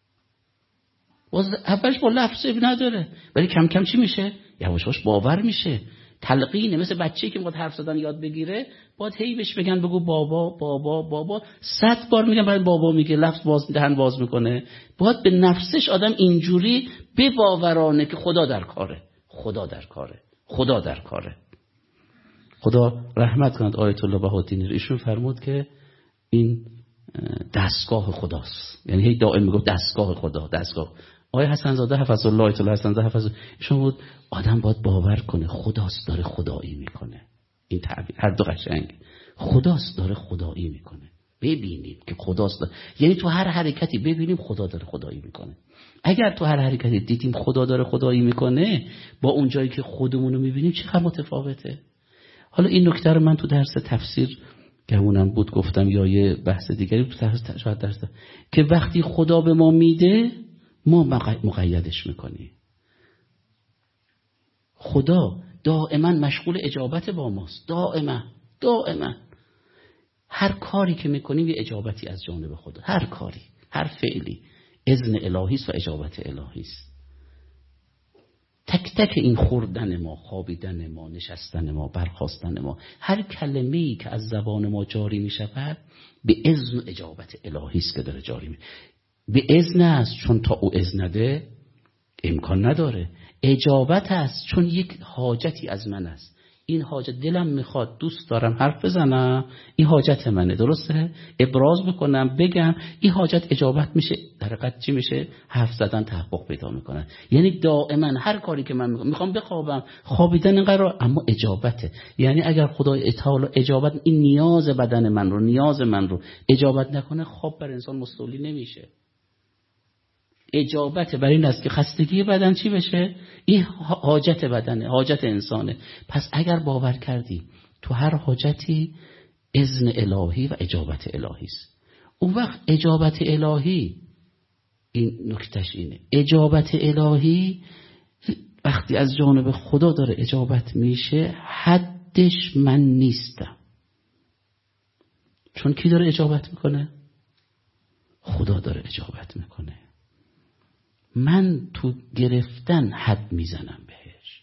اولش با لفظ نداره ولی کم کم چی میشه؟ یواش یواش باور میشه. تلقینه، مثل بچه‌ای که میخواد حرف زدن یاد بگیره، باید هی بهش بگن بگو بابا بابا بابا، 100 بار میگن بعد بابا میگه، لفظ باز دهن باز میکنه. باید به نفسش آدم اینجوری بباورانه که خدا در کاره، خدا در کاره، خدا در کاره. خدا رحمت کند آیت الله بهاءالدین، ایشون فرمود که این دستگاه خداست، یعنی هی دائم میگه دستگاه خدا، دستگاه. آقای حسن زاده حفظ الله، آیت الله حسن زاده حفظ، ایشون بود آدم باید باور کنه خداست داره خدایی میکنه. این تعبیر هر دو قشنگ، خداست داره خدایی میکنه. ببینیم که خداست داره. یعنی تو هر حرکتی ببینیم خدا داره خدایی میکنه. اگر تو هر حرکتی دیدیم خدا داره خدایی میکنه، با اون جایی که خودمون رو میبینیم چقدر متفاوته. حالا این نکته رو من تو درس تفسیر که اونم بود گفتم، یا یه بحث دیگری تو شاید درس که وقتی خدا به ما میده ما مقیدش میکنیم. خدا دائما مشغول اجابت با ماست، دائما هر کاری که میکنیم یه اجابتی از جانب خدا، هر کاری، هر فعلی اذن الهی است و اجابت الهی است. تک تک این خوردن ما، خوابیدن ما، نشستن ما، برخاستن ما، هر کلمه‌ای که از زبان ما جاری می شود به اذن و اجابت الهی است که داره جاری می. به اذن است چون تا او اذن نده امکان نداره. اجابت است چون یک حاجتی از من است. این حاجت دلم میخواد، دوست دارم حرف بزنم، این حاجت منه، درسته؟ ابراز بکنم، بگم، این حاجت اجابت میشه، در حقیقت چی میشه؟ حرف زدن تحقق پیدا میکنه. یعنی دائما هر کاری که من میخوام بخوابم، خوابیدن قرار، اما اجابته. یعنی اگر خدای تعالی اجابت این نیاز بدن من رو، نیاز من رو اجابت نکنه، خواب بر انسان مستولی نمیشه. اجابت بر این است که خستگی بدن چی بشه؟ این حاجت بدنه، حاجت انسانه. پس اگر باور کردی تو هر حاجتی اذن الهی و اجابت الهی است، اون وقت اجابت الهی، این نکتهش اینه، اجابت الهی وقتی از جانب خدا داره اجابت میشه، حدش من نیستم. چون کی داره اجابت میکنه؟ خدا داره اجابت میکنه. من تو گرفتن حد میزنم بهش.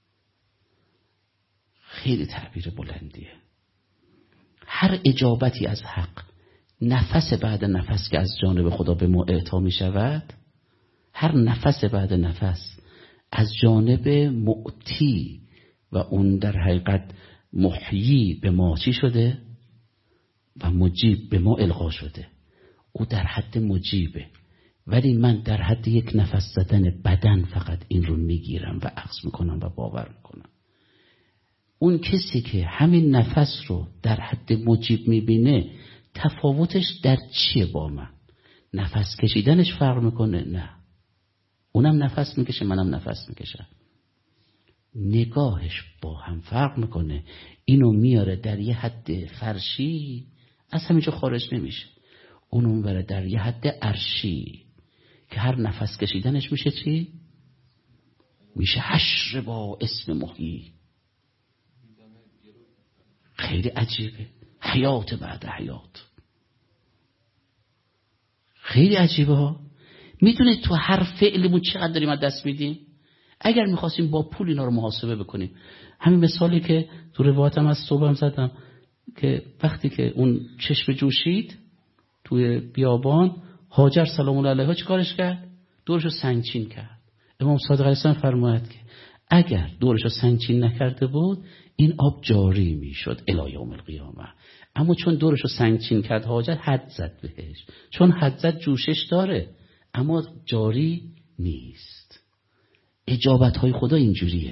خیلی تعبیر بلندیه. هر اجابتی از حق، نفس بعد نفس که از جانب خدا به ما اعطا می شود، هر نفس بعد نفس از جانب معطی و اون در حقیقت محیی به ما چی شده؟ و مجیب به ما القا شده. او در حد مجیبه، ولی من در حد یک نفس زدن بدن فقط این رو میگیرم و اخذ میکنم و باور میکنم. اون کسی که همین نفس رو در حد مجیب میبینه، تفاوتش در چیه با من؟ نفس کشیدنش فرق میکنه؟ نه، اونم نفس میکشه، منم نفس میکشم. نگاهش با هم فرق میکنه. اینو میاره در یه حد فرشی، از همینجا خارج نمیشه. اونو میبره در یه حد عرشی که هر نفس کشیدنش میشه چی؟ میشه حشر با اسم محیی. خیلی عجیبه. حیات بعد حیات. خیلی عجیبه ها. میدونید تو هر فعلمون چقدر داریم از دست میدیم؟ اگر میخواستیم با پول اینا رو محاسبه بکنیم، همین مثالی که تو روایتم از صبحم زدم که وقتی که اون چشم جوشید توی بیابان، هاجر سلام الله علیها چی کارش کرد؟ دورش رو سنگچین کرد. امام صادق علیه السلام فرمود که اگر دورش رو سنگچین نکرده بود این آب جاری میشد الی یوم القیامه. اما چون دورش رو سنگچین کرد هاجر، حد زد بهش. چون حد زد جوشش داره اما جاری نیست. اجابت های خدا اینجوریه،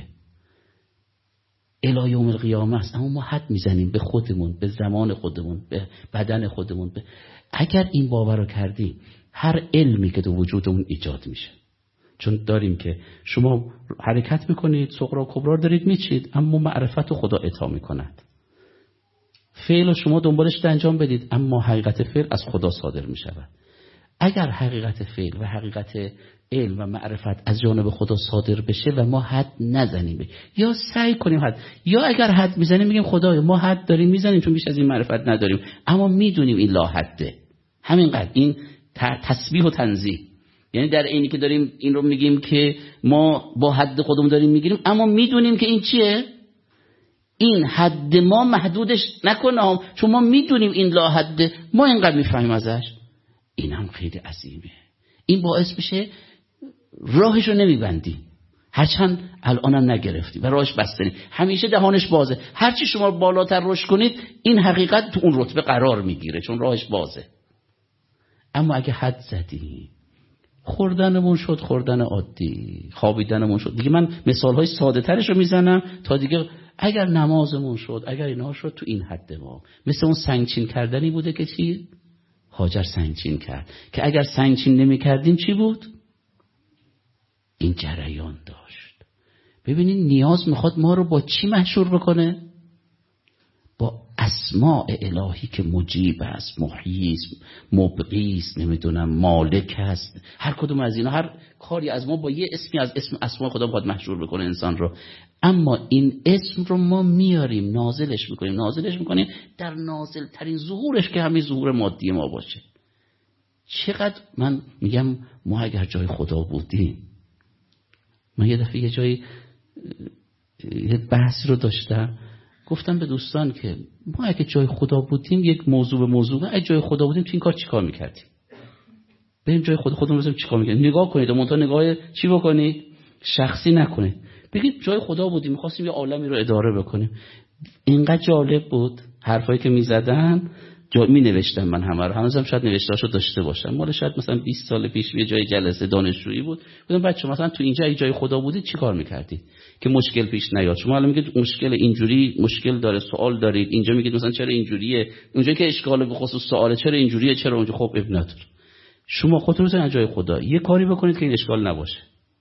الی یوم القیامه است، اما ما حد میزنیم به خودمون، به زمان خودمون، به بدن خودمون. اگر این باور رو کردیم، هر علمی که تو وجودمون ایجاد میشه، چون داریم که شما حرکت میکنید، صغرا و کبرا دارید میچید، اما معرفت خدا عطا میکند. فعل شما دنبالش انجام بدید، اما حقیقت فعل از خدا صادر میشود. اگر حقیقت فعل و حقیقت علم و معرفت از جانب خدا صادر بشه و ما حد نزنیم، یا سعی کنیم حد، یا اگر حد میزنیم میگیم خدایا ما حد داریم میزنیم چون بیش از این معرفت نداریم، اما میدونیم این لا حده. همینقدر این تسبیح و تنزیه، یعنی در اینی که داریم این رو میگیم که ما با حد خودمون داریم میگیریم، اما میدونیم که این چیه؟ این حد ما محدودش نکنه، چون ما میدونیم این لا حده، ما اینقدر میفهمیم ازش. این هم خیلی عظیمه. این باعث میشه راهش رو نمیبندی، هرچند الانم نگرفتی و راهش بسته، همیشه دهانش بازه. هرچی شما بالاتر رشد کنید این حقیقت تو اون رتبه قرار میگیره چون راهش بازه. اما اگه حد زدی، خوردنمون شد خوردن عادی، خوابیدنمون شد دیگه، من مثالهای ساده ترش رو میزنم تا دیگه، اگر نمازمون شد، اگر اینا شد تو این حد ما، مثل اون سنگچین کردنی بوده که چی؟ هاجر سنگچین کرد، که اگر سنگچین نمی کردیم چی بود؟ این جریان داشت. ببینید نیاز میخواد ما رو با چی محشور بکنه؟ با اسماء الهی که مجیب است، محیی است، مبقی است، نمیدونم مالک است، هر کدوم از اینا، هر کاری از ما با یه اسمی از اسم اسماء خدا باید محشور بکنه انسان رو. اما این اسم رو ما میاریم نازلش میکنیم در نازل ترین ظهورش که همین ظهور مادی ما باشه. چقدر من میگم ما اگر جای خدا بودیم، من یه دفعه یه جایی یه بحث رو داشتم، گفتم به دوستان که ما اگه جای خدا بودیم، یک موضوع به موضوع، اگه جای خدا بودیم تو این کار چیکار میکردیم؟ بریم جای خودمون رو چیکار میکردیم؟ نگاه کنید، منتها نگاه چی بکنید؟ شخصی نکنید. بگید جای خدا بودیم می‌خواستیم یه عالمی رو اداره بکنیم. اینقدر جالب بود حرفایی که می‌زدن، می‌نوشتم من همه رو، هنوزم شاید نوشته‌اشو داشته باشم، مال شاید مثلا 20 سال پیش یه جای جلسه دانشجویی بود، گفتم بچه‌ها مثلا تو اینجا اگه جای خدا بودید چیکار می‌کردید که مشکل پیش نیاد؟ شما الان میگید مشکل اینجوری مشکل داره، سوال دارید، اینجا میگید مثلا چرا اینجوریه، اونجا که اشکال به خصوص سواله چرا اینجوریه، چرا اونجا، خب اب نداره. شما خودتون رو جای خدا یه کاری بکنید که این اشکال نباشه.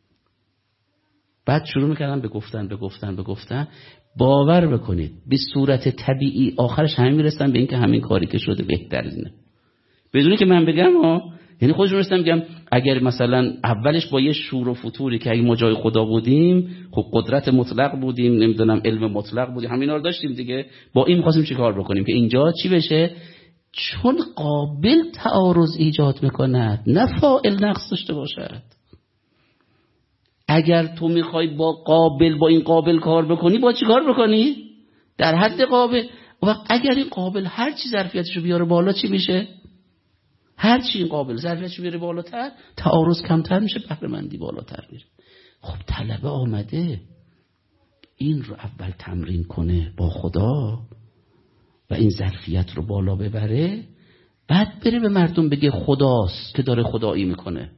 بعد شروع میکردن به گفتن باور بکنید به صورت طبیعی آخرش همین میرسن به این که همین کاری که شده بهترینه، بدونی که من بگم یعنی خودشون رسیدم میگم اگر مثلا اولش با یه شور و فتوری که اگه ما جای خدا بودیم، خب قدرت مطلق بودیم، نمیدونم علم مطلق بودیم، همینا رو داشتیم دیگه، با این می‌خواستیم چیکار بکنیم که اینجا چی بشه؟ چون قابل تعارض ایجاد میکند، نه فاعل نقص داشته باشد. اگر تو میخوای با این قابل کار بکنی، با چی کار بکنی؟ در حد قابل. و اگر این قابل هر چی ظرفیتشو بیاره بالا چی میشه؟ هر چی این قابل ظرفیتشو بیاره بالاتر، تعارض کمتر میشه، بهره مندی بالاتر میره. خب طلبه آمده این رو اول تمرین کنه با خدا و این ظرفیت رو بالا ببره، بعد بره به مردم بگه خداست که داره خدایی میکنه.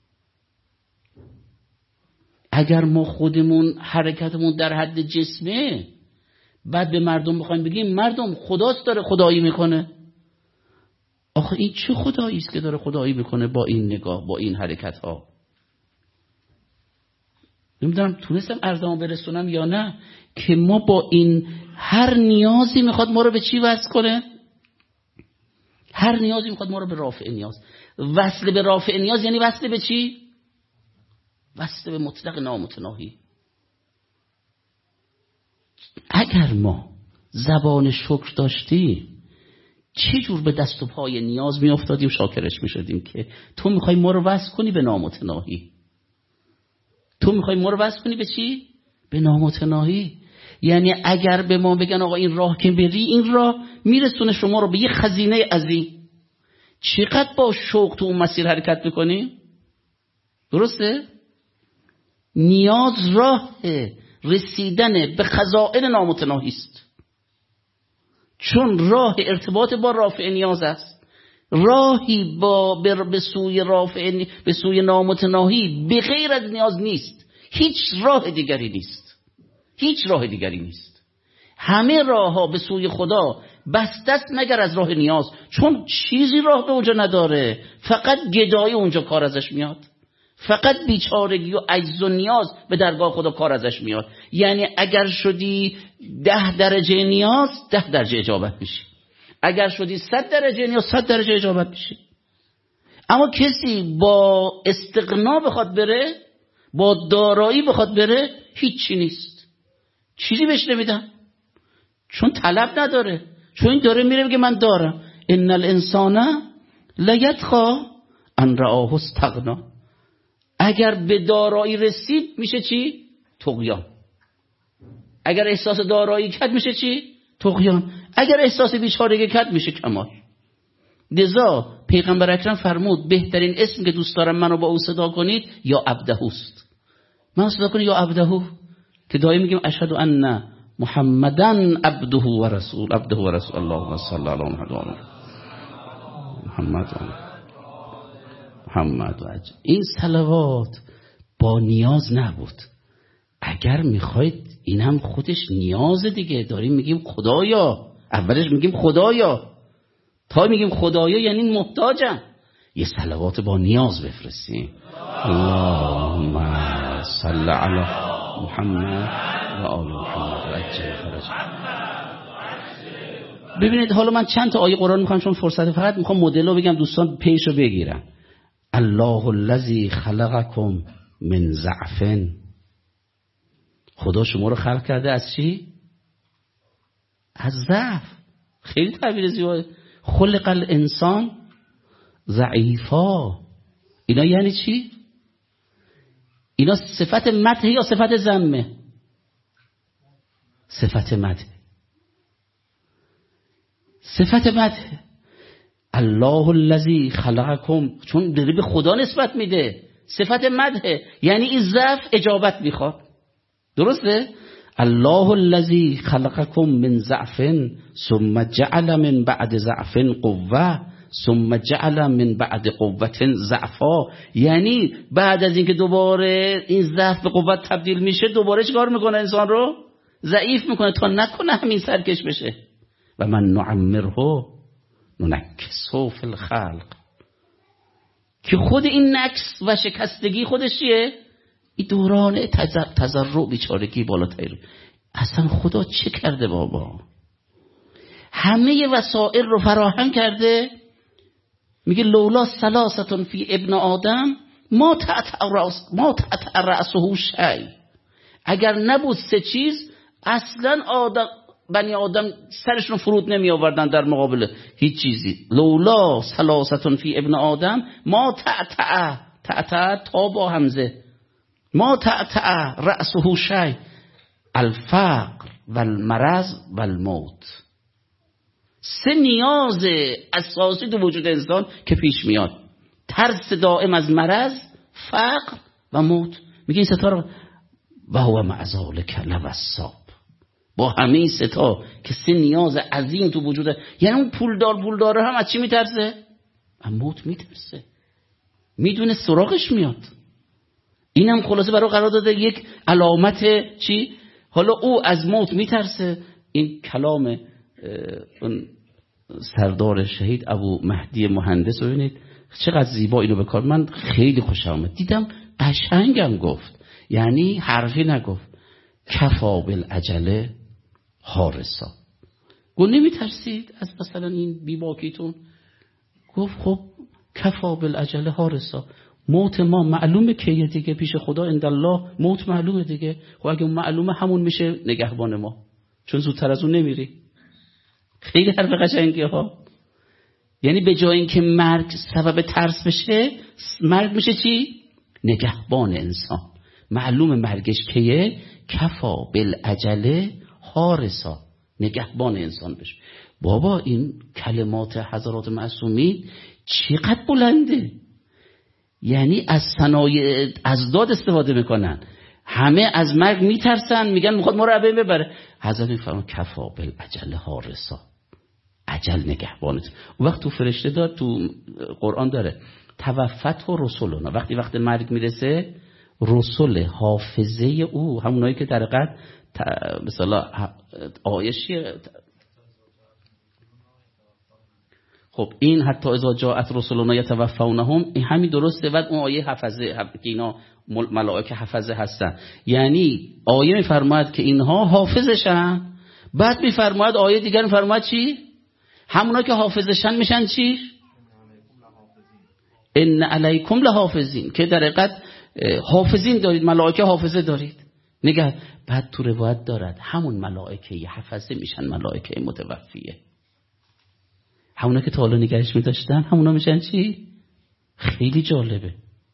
اگر ما خودمون حرکتمون در حد جسمه، بعد به مردم بخوایم بگیم مردم خداست داره خدایی میکنه، آخه این چه خدایی است که داره خدایی میکنه با این نگاه، با این حرکت ها؟ نمیدونم تونستم عرضمو برسونم یا نه، که ما با این هر نیازی میخواد ما رو به چی وصل کنه؟ هر نیازی میخواد ما رو به رافع نیاز. وصل به رافع نیاز یعنی وصل به چی؟ وصل به مطلق نامتناهی. اگر ما زبان شکر داشتیم، چه جور به دست و پای نیاز می افتادیم، شاکرش می شدیم که تو میخوای ما رو وصل کنی به نامتناهی. تو میخوای ما رو وصل کنی به چی؟ به نامتناهی. یعنی اگر به ما بگن آقا این راه که بری، این راه میرسونه شما رو به یه خزینه عظیم، چقدر با شوق تو اون مسیر حرکت میکنی؟ درسته؟ نیاز راه رسیدن به خزائن نامتناهی است، چون راه ارتباط با رافع نیاز است. راهی به سوی نامتناهی به غیر از نیاز نیست. هیچ راه دیگری نیست. همه راه ها به سوی خدا بسته است مگر از راه نیاز، چون چیزی راه به اونجا نداره، فقط گدایی اونجا کار ازش میاد، فقط بیچارگی و عجز و نیاز به درگاه خدا کار ازش میاد. یعنی اگر شدی 10 درجه نیاز، 10 درجه اجابت میشی. اگر شدی 100 درجه نیاز، 100 درجه اجابت میشی. اما کسی با استغنا بخواد بره، با دارایی بخواد بره، هیچی نیست، چیزی بهش نمیدن، چون طلب نداره، چون این داره میره میگه من دارم. ان الانسان لیطغی ان رآه استغنا. اگر به دارایی رسید میشه چی؟ طغیان. اگر احساس دارایی کرد میشه چی؟ طغیان. اگر احساس بیچارگی کرد میشه کمال. لذا پیغمبر اکرم فرمود بهترین اسم که دوست دارم منو با او صدا کنید یا عبدهوست. من صدا کنید یا عبدهو، که دائم میگیم اشهد ان محمدن عبده و رسول، عبده و رسول. اللهم صل علی محمد و عجل. این صلوات با نیاز نبود. اگر میخواید این هم خودش نیاز دیگه، داریم میگیم خدایا، اولش میگیم خدایا، تا میگیم خدایا یعنی محتاجم، یه صلوات با نیاز بفرستیم. اللهم صل علی محمد و آل محمد و عجل فرجهم. ببینید حالا من چند تا آیه قرآن میخوام، چون فرصت فقط میخوام مدل رو بگم دوستان پیشو بگیرن. الله الذی خلقکم من ضعف. خدا شما رو خلق کرده از چی؟ از ضعف. خیلی تعبیر زیبا. خلق الانسان ضعیفا. اینا یعنی چی؟ اینا صفت مدح یا صفت ذمه؟ صفت مدح. صفت مدح. الله الذی خلقکم، چون داره به خدا نسبت میده. صفت مدح یعنی این ضعف اجابت میخواد. درسته؟ الله الذی خلقکم من ضعف ثم جعل من بعد ضعف قوه ثم جعل من بعد قوة ضعفا. یعنی بعد از اینکه دوباره این ضعف به قوت تبدیل میشه، دوباره چیکار میکنه؟ انسان رو ضعیف میکنه تا نکنه همین سرکش بشه. و من نعمره ننکسه فی الخلق. که خود این نکس و شکستگی خودش چیه؟ این دوران تضرع بیچارگی بالاتری رو. اصلا خدا چه کرده بابا؟ همه وسائل رو فراهم کرده. میگه لولا ثلاثه فی ابن آدم ما تأتأ رأسه شیء. اگر نبود سه چیز اصلا بنی آدم سرشون فرود نمی آوردن در مقابل هیچ چیزی. لولا ثلاثه فی ابن آدم ما تأتأ تا با همزه، ما تأتأ رأسه شیء، الفقر والمرض والموت. سه نیاز اساسی تو وجود انسان که پیش میاد: ترس دائم از مرض، فقر و موت. میگه این ستا رو و هو مع ذلک لوصاب. با همه این ستا که سه نیاز عظیم تو وجوده، یعنی اون پولدار هم از چی میترسه؟ از موت میترسه، میدونه سراغش میاد. اینم خلاصه برای قرار داده یک علامت چی؟ حالا او از موت میترسه. این کلام اون سردار شهید ابو مهدی مهندس رو ببینید چقدر زیبا اینو بکار. من خیلی خوشم آمد، دیدم قشنگم گفت، یعنی حرفی نگفت. کفا بالعجله حارسا. گفت نمیترسید از مثلا این بیباکیتون؟ گفت خب کفا بالعجله حارسا. موت ما معلومه که دیگه پیش خدا اندالله موت معلومه دیگه. خب اگه معلومه همون میشه نگهبان ما، چون زودتر از اون نمیری. خیلی حرف قشنگی ها. یعنی به جای اینکه مرگ سبب ترس بشه، مرگ میشه چی؟ نگهبان انسان. معلومه مرگش کیه؟ کفا بالعجله حارسا، نگهبان انسان بشه. بابا این کلمات حضرات معصومین چقدر بلنده. یعنی از صنایع ازداد استفاده میکنن. همه از مرگ میترسن، میگن میخواد ما رو عبه ببره. حضرت میفرمون کفا بالعجله حارسا، عجل نگهبانت. وقت تو فرشته دار، تو قرآن داره توفت و رسولنا، وقتی مرگ میرسه رسول حافظه او، همونایی که در قد مثلا آیشی. خب این حتی اذا جاءت رسولنا یتوفونهم، این همین درسته. بعد اون آیه حفظه که اینا ملائکه حفظه هستن، یعنی آیه میفرماید که اینها حافظشن. بعد میفرماید آیه دیگر میفرماید چی؟ همونا که حافظشن میشن چی؟ ان علیکم لحافظین، که در حقیقت حافظین دارید، ملائکه حافظه دارید. نگه بعد تو روایت دارد همون ملائکه حفظه میشن ملائکه متوفیه. همونا که تا حالا نگهش میداشتن همونا میشن چی؟ خیلی جالبه،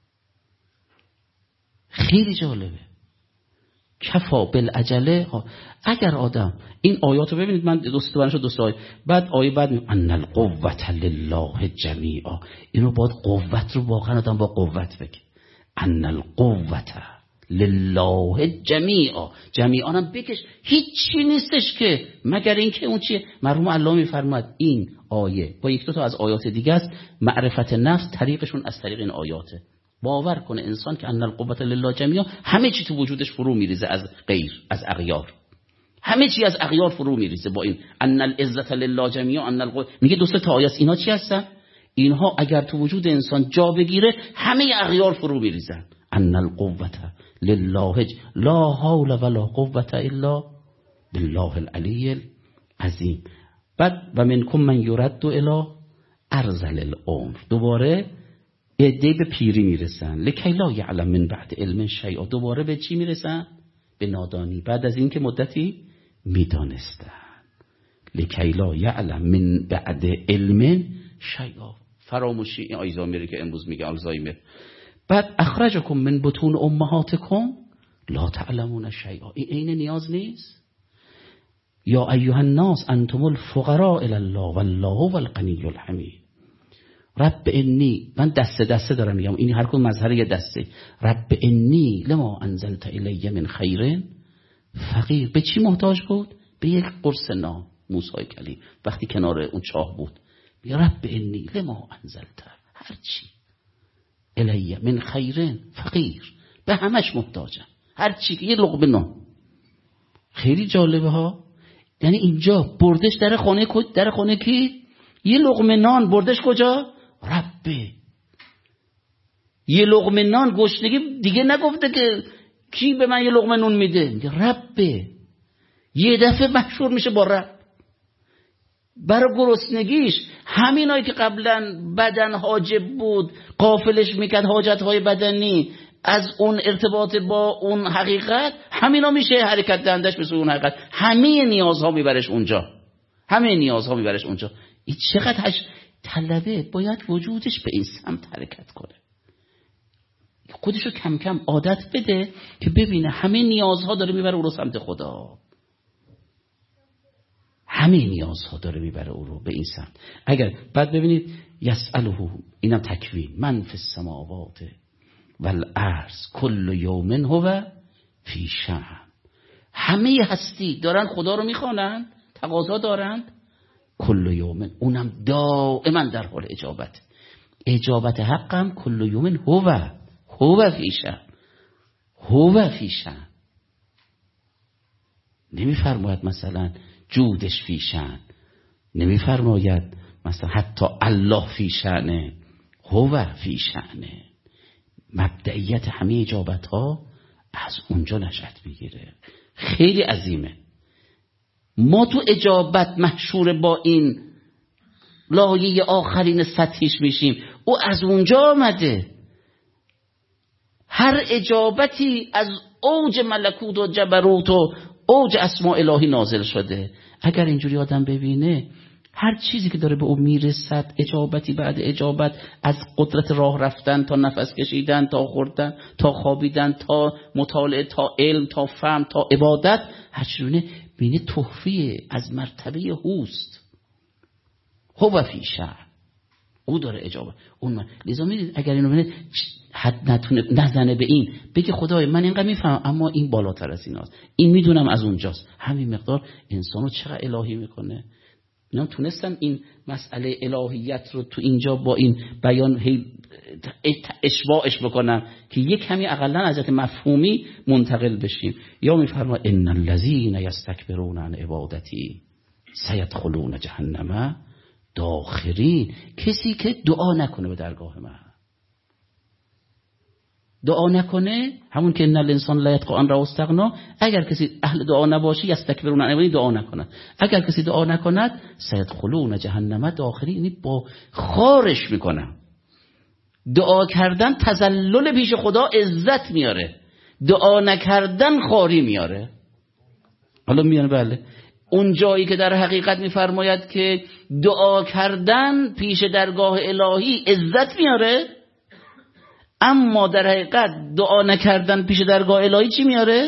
خیلی جالبه. کفا بالعجله. اگر آدم این آیات رو ببینید، من دوست آیه بعد ان القوة لله جمیعا، اینو باید قوت رو واقعا آدم با قوت بگه. ان القوة لله جمیعا، جمیعا هم بکش، هیچی نیستش که مگر این که اون چیه. مرحوم الله میفرماد این آیه با یک دو تا از آیات دیگه است، معرفت نفس طریقشون از طریق این آیاته. باور کنه انسان که ان القوة لله جمیعا، همه چی تو وجودش فرو میریزه از غیر، از اغیار، همه چی از اغیار فرو میریزه با این ان العزة لله جمیعا. ان القوة میگه دو سه تا آیه، اینا چی هستن؟ اینها اگر تو وجود انسان جا بگیره همه اغیار فرو میریزن. ان القوة لله لا حول ولا قوة الا بالله العلی العظیم. بعد و منکم من یرد الی ارذل العمر، دوباره عده‌ای به پیری میرسن. لکی لا یعلم من بعد علم شیئا، دوباره به چی میرسن؟ به نادانی، بعد از این که مدتی میدانستن. لکی لا یعلم من بعد علم شیئا، فراموشی این آیزامیری که امروز میگه آلزایمر. بعد اخرجکم من بطون امهاتکم لا تعلمون شیئا، این نیاز نیست؟ یا ایها الناس انتم الفقراء الی الله والله هو الغنی الحمید. رب انی، من دسته دارم میگم، این هر کدوم مظهر یه دسته. رب انی لما انزلت الی من خیر فقیر. به چی محتاج بود؟ به یک قرص نان. موسی کلیم وقتی کنار اون چاه بود میگه رب انی لما انزلت، هر چی الی من خیر فقیر، به همش محتاجم، هر چی که یه لقمه نان. خیلی جالبه ها. یعنی اینجا بردش در خانه کی؟ یه لقمه نان بردش کجا؟ ربه. یه لقمه نان، گشنگی دیگه نگفته که کی به من یه لقمه نون میده، میگه ربه. یه دفعه مشهور میشه با رب. برای گرسنگیش همینایی که قبلا بدن حاجب بود، غافلش میکرد حاجتهای بدنی از اون ارتباط با اون حقیقت، همینا میشه حرکت دهندش به سوی اون حقیقت. همه نیازها میبرش اونجا، همه نیازها میبرش اونجا. این چقدر طلبه باید وجودش به این سمت حرکت کنه، خودشو کم کم عادت بده که ببینه همه نیازها داره میبره او رو سمت خدا، همه نیازها داره میبره او رو به این سمت. اگر بعد ببینید یسأله، اینم تکوین، من فی السماوات والارض کل یوم هو فی شأن. همه هستی دارن خدا رو میخوانن، تقاضا دارند، کل یوم، اونم دائما در حال اجابت. اجابت حقم کل یوم هو فی شأن، هو فی شأن. نمیفرماید مثلا جودش فی شأن، نمیفرماید مثلا حتی الله فی شأنه، هو فی شأنه. مبدئیت همه اجابت ها از اونجا نشأت میگیره. خیلی عظیمه. ما تو اجابت محشور با این لایه آخرین سطحیش میشیم، او از اونجا آمده. هر اجابتی از اوج ملکوت و جبروت و اوج اسماء الهی نازل شده. اگر اینجوری آدم ببینه هر چیزی که داره به او میرسد، اجابتی بعد اجابت، از قدرت راه رفتن تا نفس کشیدن تا خوردن تا خوابیدن تا مطالعه تا علم تا فهم تا عبادت، هر چیزونه بینه تحفه از مرتبه هوست. هو فی شأن، او داره اجابت. اون لذا میدید اگر اینو ببینه حد نزنه به این، بگه خدای من اینقدر میفهمم اما این بالاتر از ایناست، این میدونم از اونجاست. همین مقدار انسانو چقدر الهی میکنه. اینا تونستن این مسئله الهیت رو تو اینجا با این بیان اشباعش بکنن که یک کمی اقلا از جهت مفهومی منتقل بشیم. یا میفرما ان الذين يستكبرون عن عبادتی سيدخلون جهنم داخرین. کسی که دعا نکنه به درگاه من، دعا نکنه، همون که ان الانسان لا یتقی ان رآه استغنا، اگر کسی اهل دعا نباشه یستکبرون عن عبادتی، دعا نکند. اگر کسی دعا نکند سیدخلون جهنم داخرین، یعنی با خارش میکنم. دعا کردن تذلل پیش خدا عزت میاره، دعا نکردن خواری میاره. حالا میگن بله اون جایی که در حقیقت میفرماید که دعا کردن پیش درگاه الهی عزت میاره، اما در حقیقت دعا نکردن پیش درگاه الهی چی میاره؟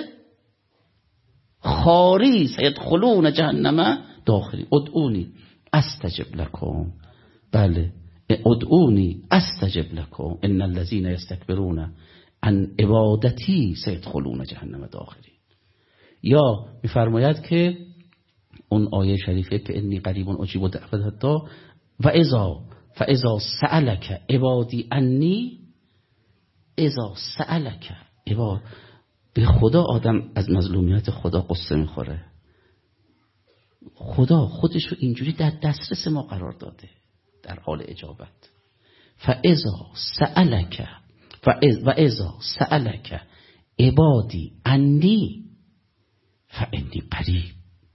خواری. سیدخلون جهنم داخلی. ادعونی استجب لکم. بله ادعونی استجب لکم ان الذين يستكبرون عن عبادتی سیدخلون جهنم داخلی. یا میفرماید که اون آیه شریفه که انی قریب اجیب دعوت الداع و اذا سألک عبادی انی، اذا سألک عباد، به خدا آدم از مظلومیت خدا قصه میخوره. خدا خودش رو اینجوری در دسترس ما قرار داده در حال اجابت. فاذا سألک و اذا سألک عبادی انی فانی قریب.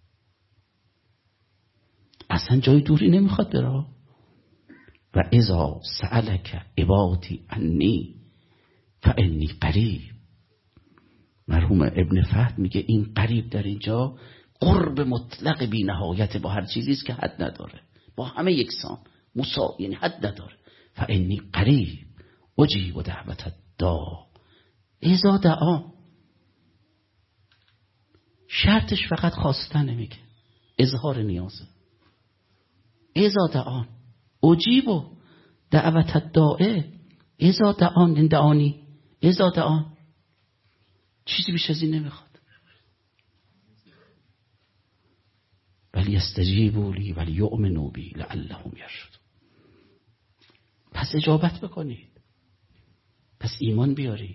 اصلا جای دوری نمیخواد بره. و اذا سألک عبادی انی فانی قریب. مرحوم ابن فهد میگه این قریب در اینجا قرب مطلق بی نهایت با هر چیزی است که حد نداره، با همه یکسان مساوی، یعنی حد نداره. فانی قریب اجیب دعوت الداع اذا دعا. شرطش فقط خواستن، میگه اظهار نیازه. اذا دعان اجیب دعوت الداع اذا دعان، دعانی اذا دعان. چیزی بیش از این نمیخواد. ولی استجیبوا لی ولی یؤمنوا بی لعلهم یرشدون. پس اجابت بکنید، پس ایمان بیاری.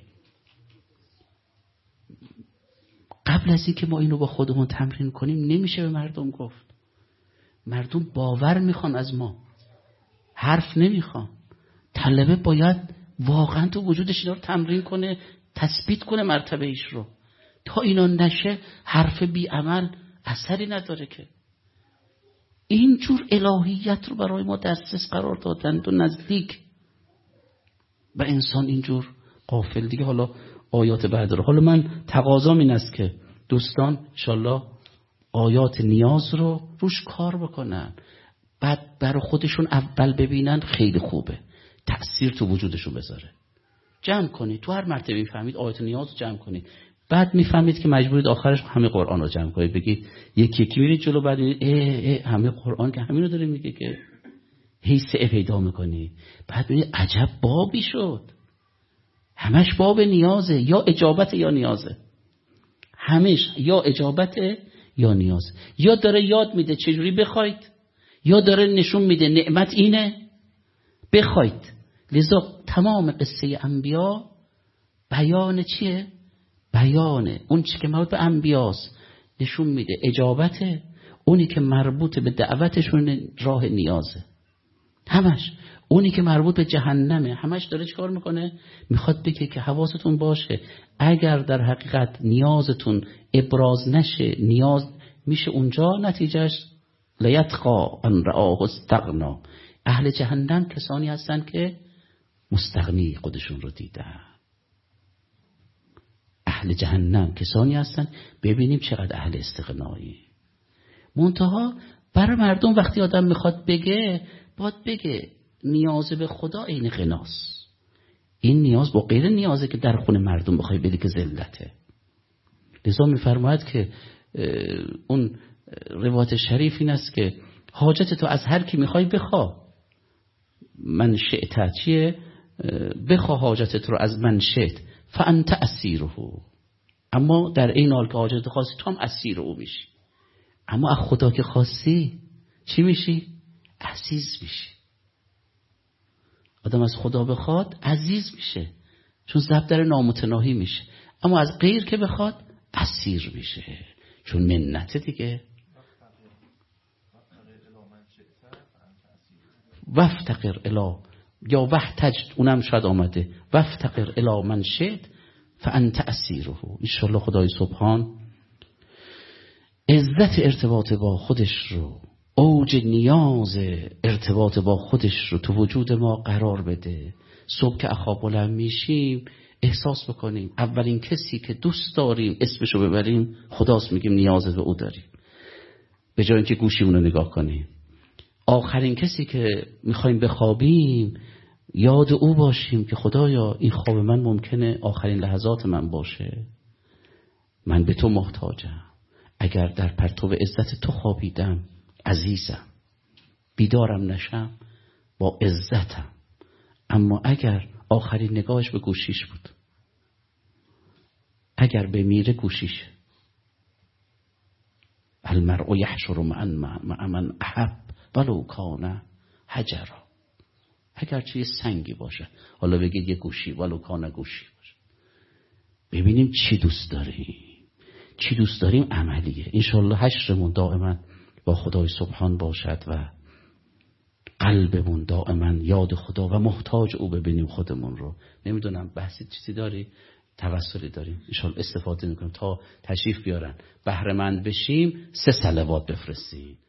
قبل از اینکه ما اینو با خودمون تمرین کنیم نمیشه به مردم گفت. مردم باور میخوان از ما، حرف نمیخوان. طلبه باید واقعا تو وجودش اینا رو تمرین کنه، تثبیت کنه مرتبه ایش رو. تا اینا نشه حرف بی عمل اثری نداره. که اینجور الهیت رو برای ما دسترس قرار دادند و نزدیک، و انسان اینجور غافل دیگه. حالا آیات بعد رو، حالا من تقاضام این است که دوستان انشالله آیات نیاز رو روش کار بکنن، بعد برای خودشون اول ببینن، خیلی خوبه، تأثیر تو وجودشون بذاره. جمع کنید، تو هر مرتبه میفهمید آیات نیاز رو جمع کنید، بعد میفهمید که مجبورید آخرش همه قرآن رو جمع کنید، بگید یکی یکی میرید جلو، بعد میگید همه قرآن که همین رو داره میگه، که حیث پیدا میکنید. بعد ببینید عجب بابی شد، همش باب نیازه، یا اجابت یا نیازه، همش یا اجابت یا نیاز. یا داره یاد میده چجوری بخواید، یا داره نشون میده نعمت اینه بخواید. لذا تمام قصه انبیا بیان چیه؟ بیانه اون چی که مربوط به انبیاست، نشون میده اجابته. اونی که مربوط به دعوتشون راه نیازه، همش. اونی که مربوط به جهنمه همش داره چیکار میکنه؟ میخواد بگه که حواستون باشه اگر در حقیقت نیازتون ابراز نشه، نیاز میشه اونجا نتیجهش لیتقا ان رآه استغنا. اهل جهنم کسانی هستن که مستغنی خودشون رو دیدن. اهل جهنم کسانی هستن، ببینیم چقدر اهل استغنایی. منتها برای مردم وقتی آدم میخواد بگه، باید بگه نیاز به خدا عین غناست. این نیاز با غیر نیازه که در خون مردم بخوای بدی که ذلته. لذا میفرماید که اون روایت شریف این است که حاجت تو از هر کی میخوای بخوا، من شئت چیه؟ بخوا حاجتت رو از من شئت فانت اسیره. اما در این حال که حاجت خواستی تو هم اسیر او میشی. اما از خدا که خواستی چی میشی؟ عزیز میشی. آدم از خدا بخواد عزیز میشه، چون زبدر نامتناهی میشه. اما از غیر که بخواد اسیر میشه، چون منته دیگه. وفتقر الی، یا وحتج، اونم شاید آمده، وفتقر الی من شئت فانت اسیره. انشالله خدای سبحان عزت ارتباط با خودش رو، اوج نیاز ارتباط با خودش رو تو وجود ما قرار بده. صبح که اخا بلند میشیم احساس بکنیم اولین کسی که دوست داریم اسمشو ببریم خداست، میگیم نیاز به او داریم، به جای اینکه گوشیمون رو نگاه کنیم. آخرین کسی که میخوایم بخوابیم یاد او باشیم که خدایا این خواب من ممکنه آخرین لحظات من باشه، من به تو محتاجم، اگر در پرتو عزت تو خوابیدم عزیزم، بیدارم نشم با عزتم. اما اگر آخرین نگاهش به گوشیش بود، اگر بمیره گوشیش، المرء یحشر مع من احب ولو کان حجرا، اگر چه یه سنگی باشه، حالا بگید یه گوشی ولو کان گوشی باشه. ببینیم چی دوست داریم، چی دوست داریم عملیه. انشالله حشرمون دائما با خدای سبحان باشد و قلبمون دائما یاد خدا و محتاج او ببینیم خودمون رو. نمیدونم بحثی چیزی داری؟ توسلی داریم انشالله استفاده میکنیم تا تشریف بیارن، بهره مند بشیم 3 صلوات بفرستیم.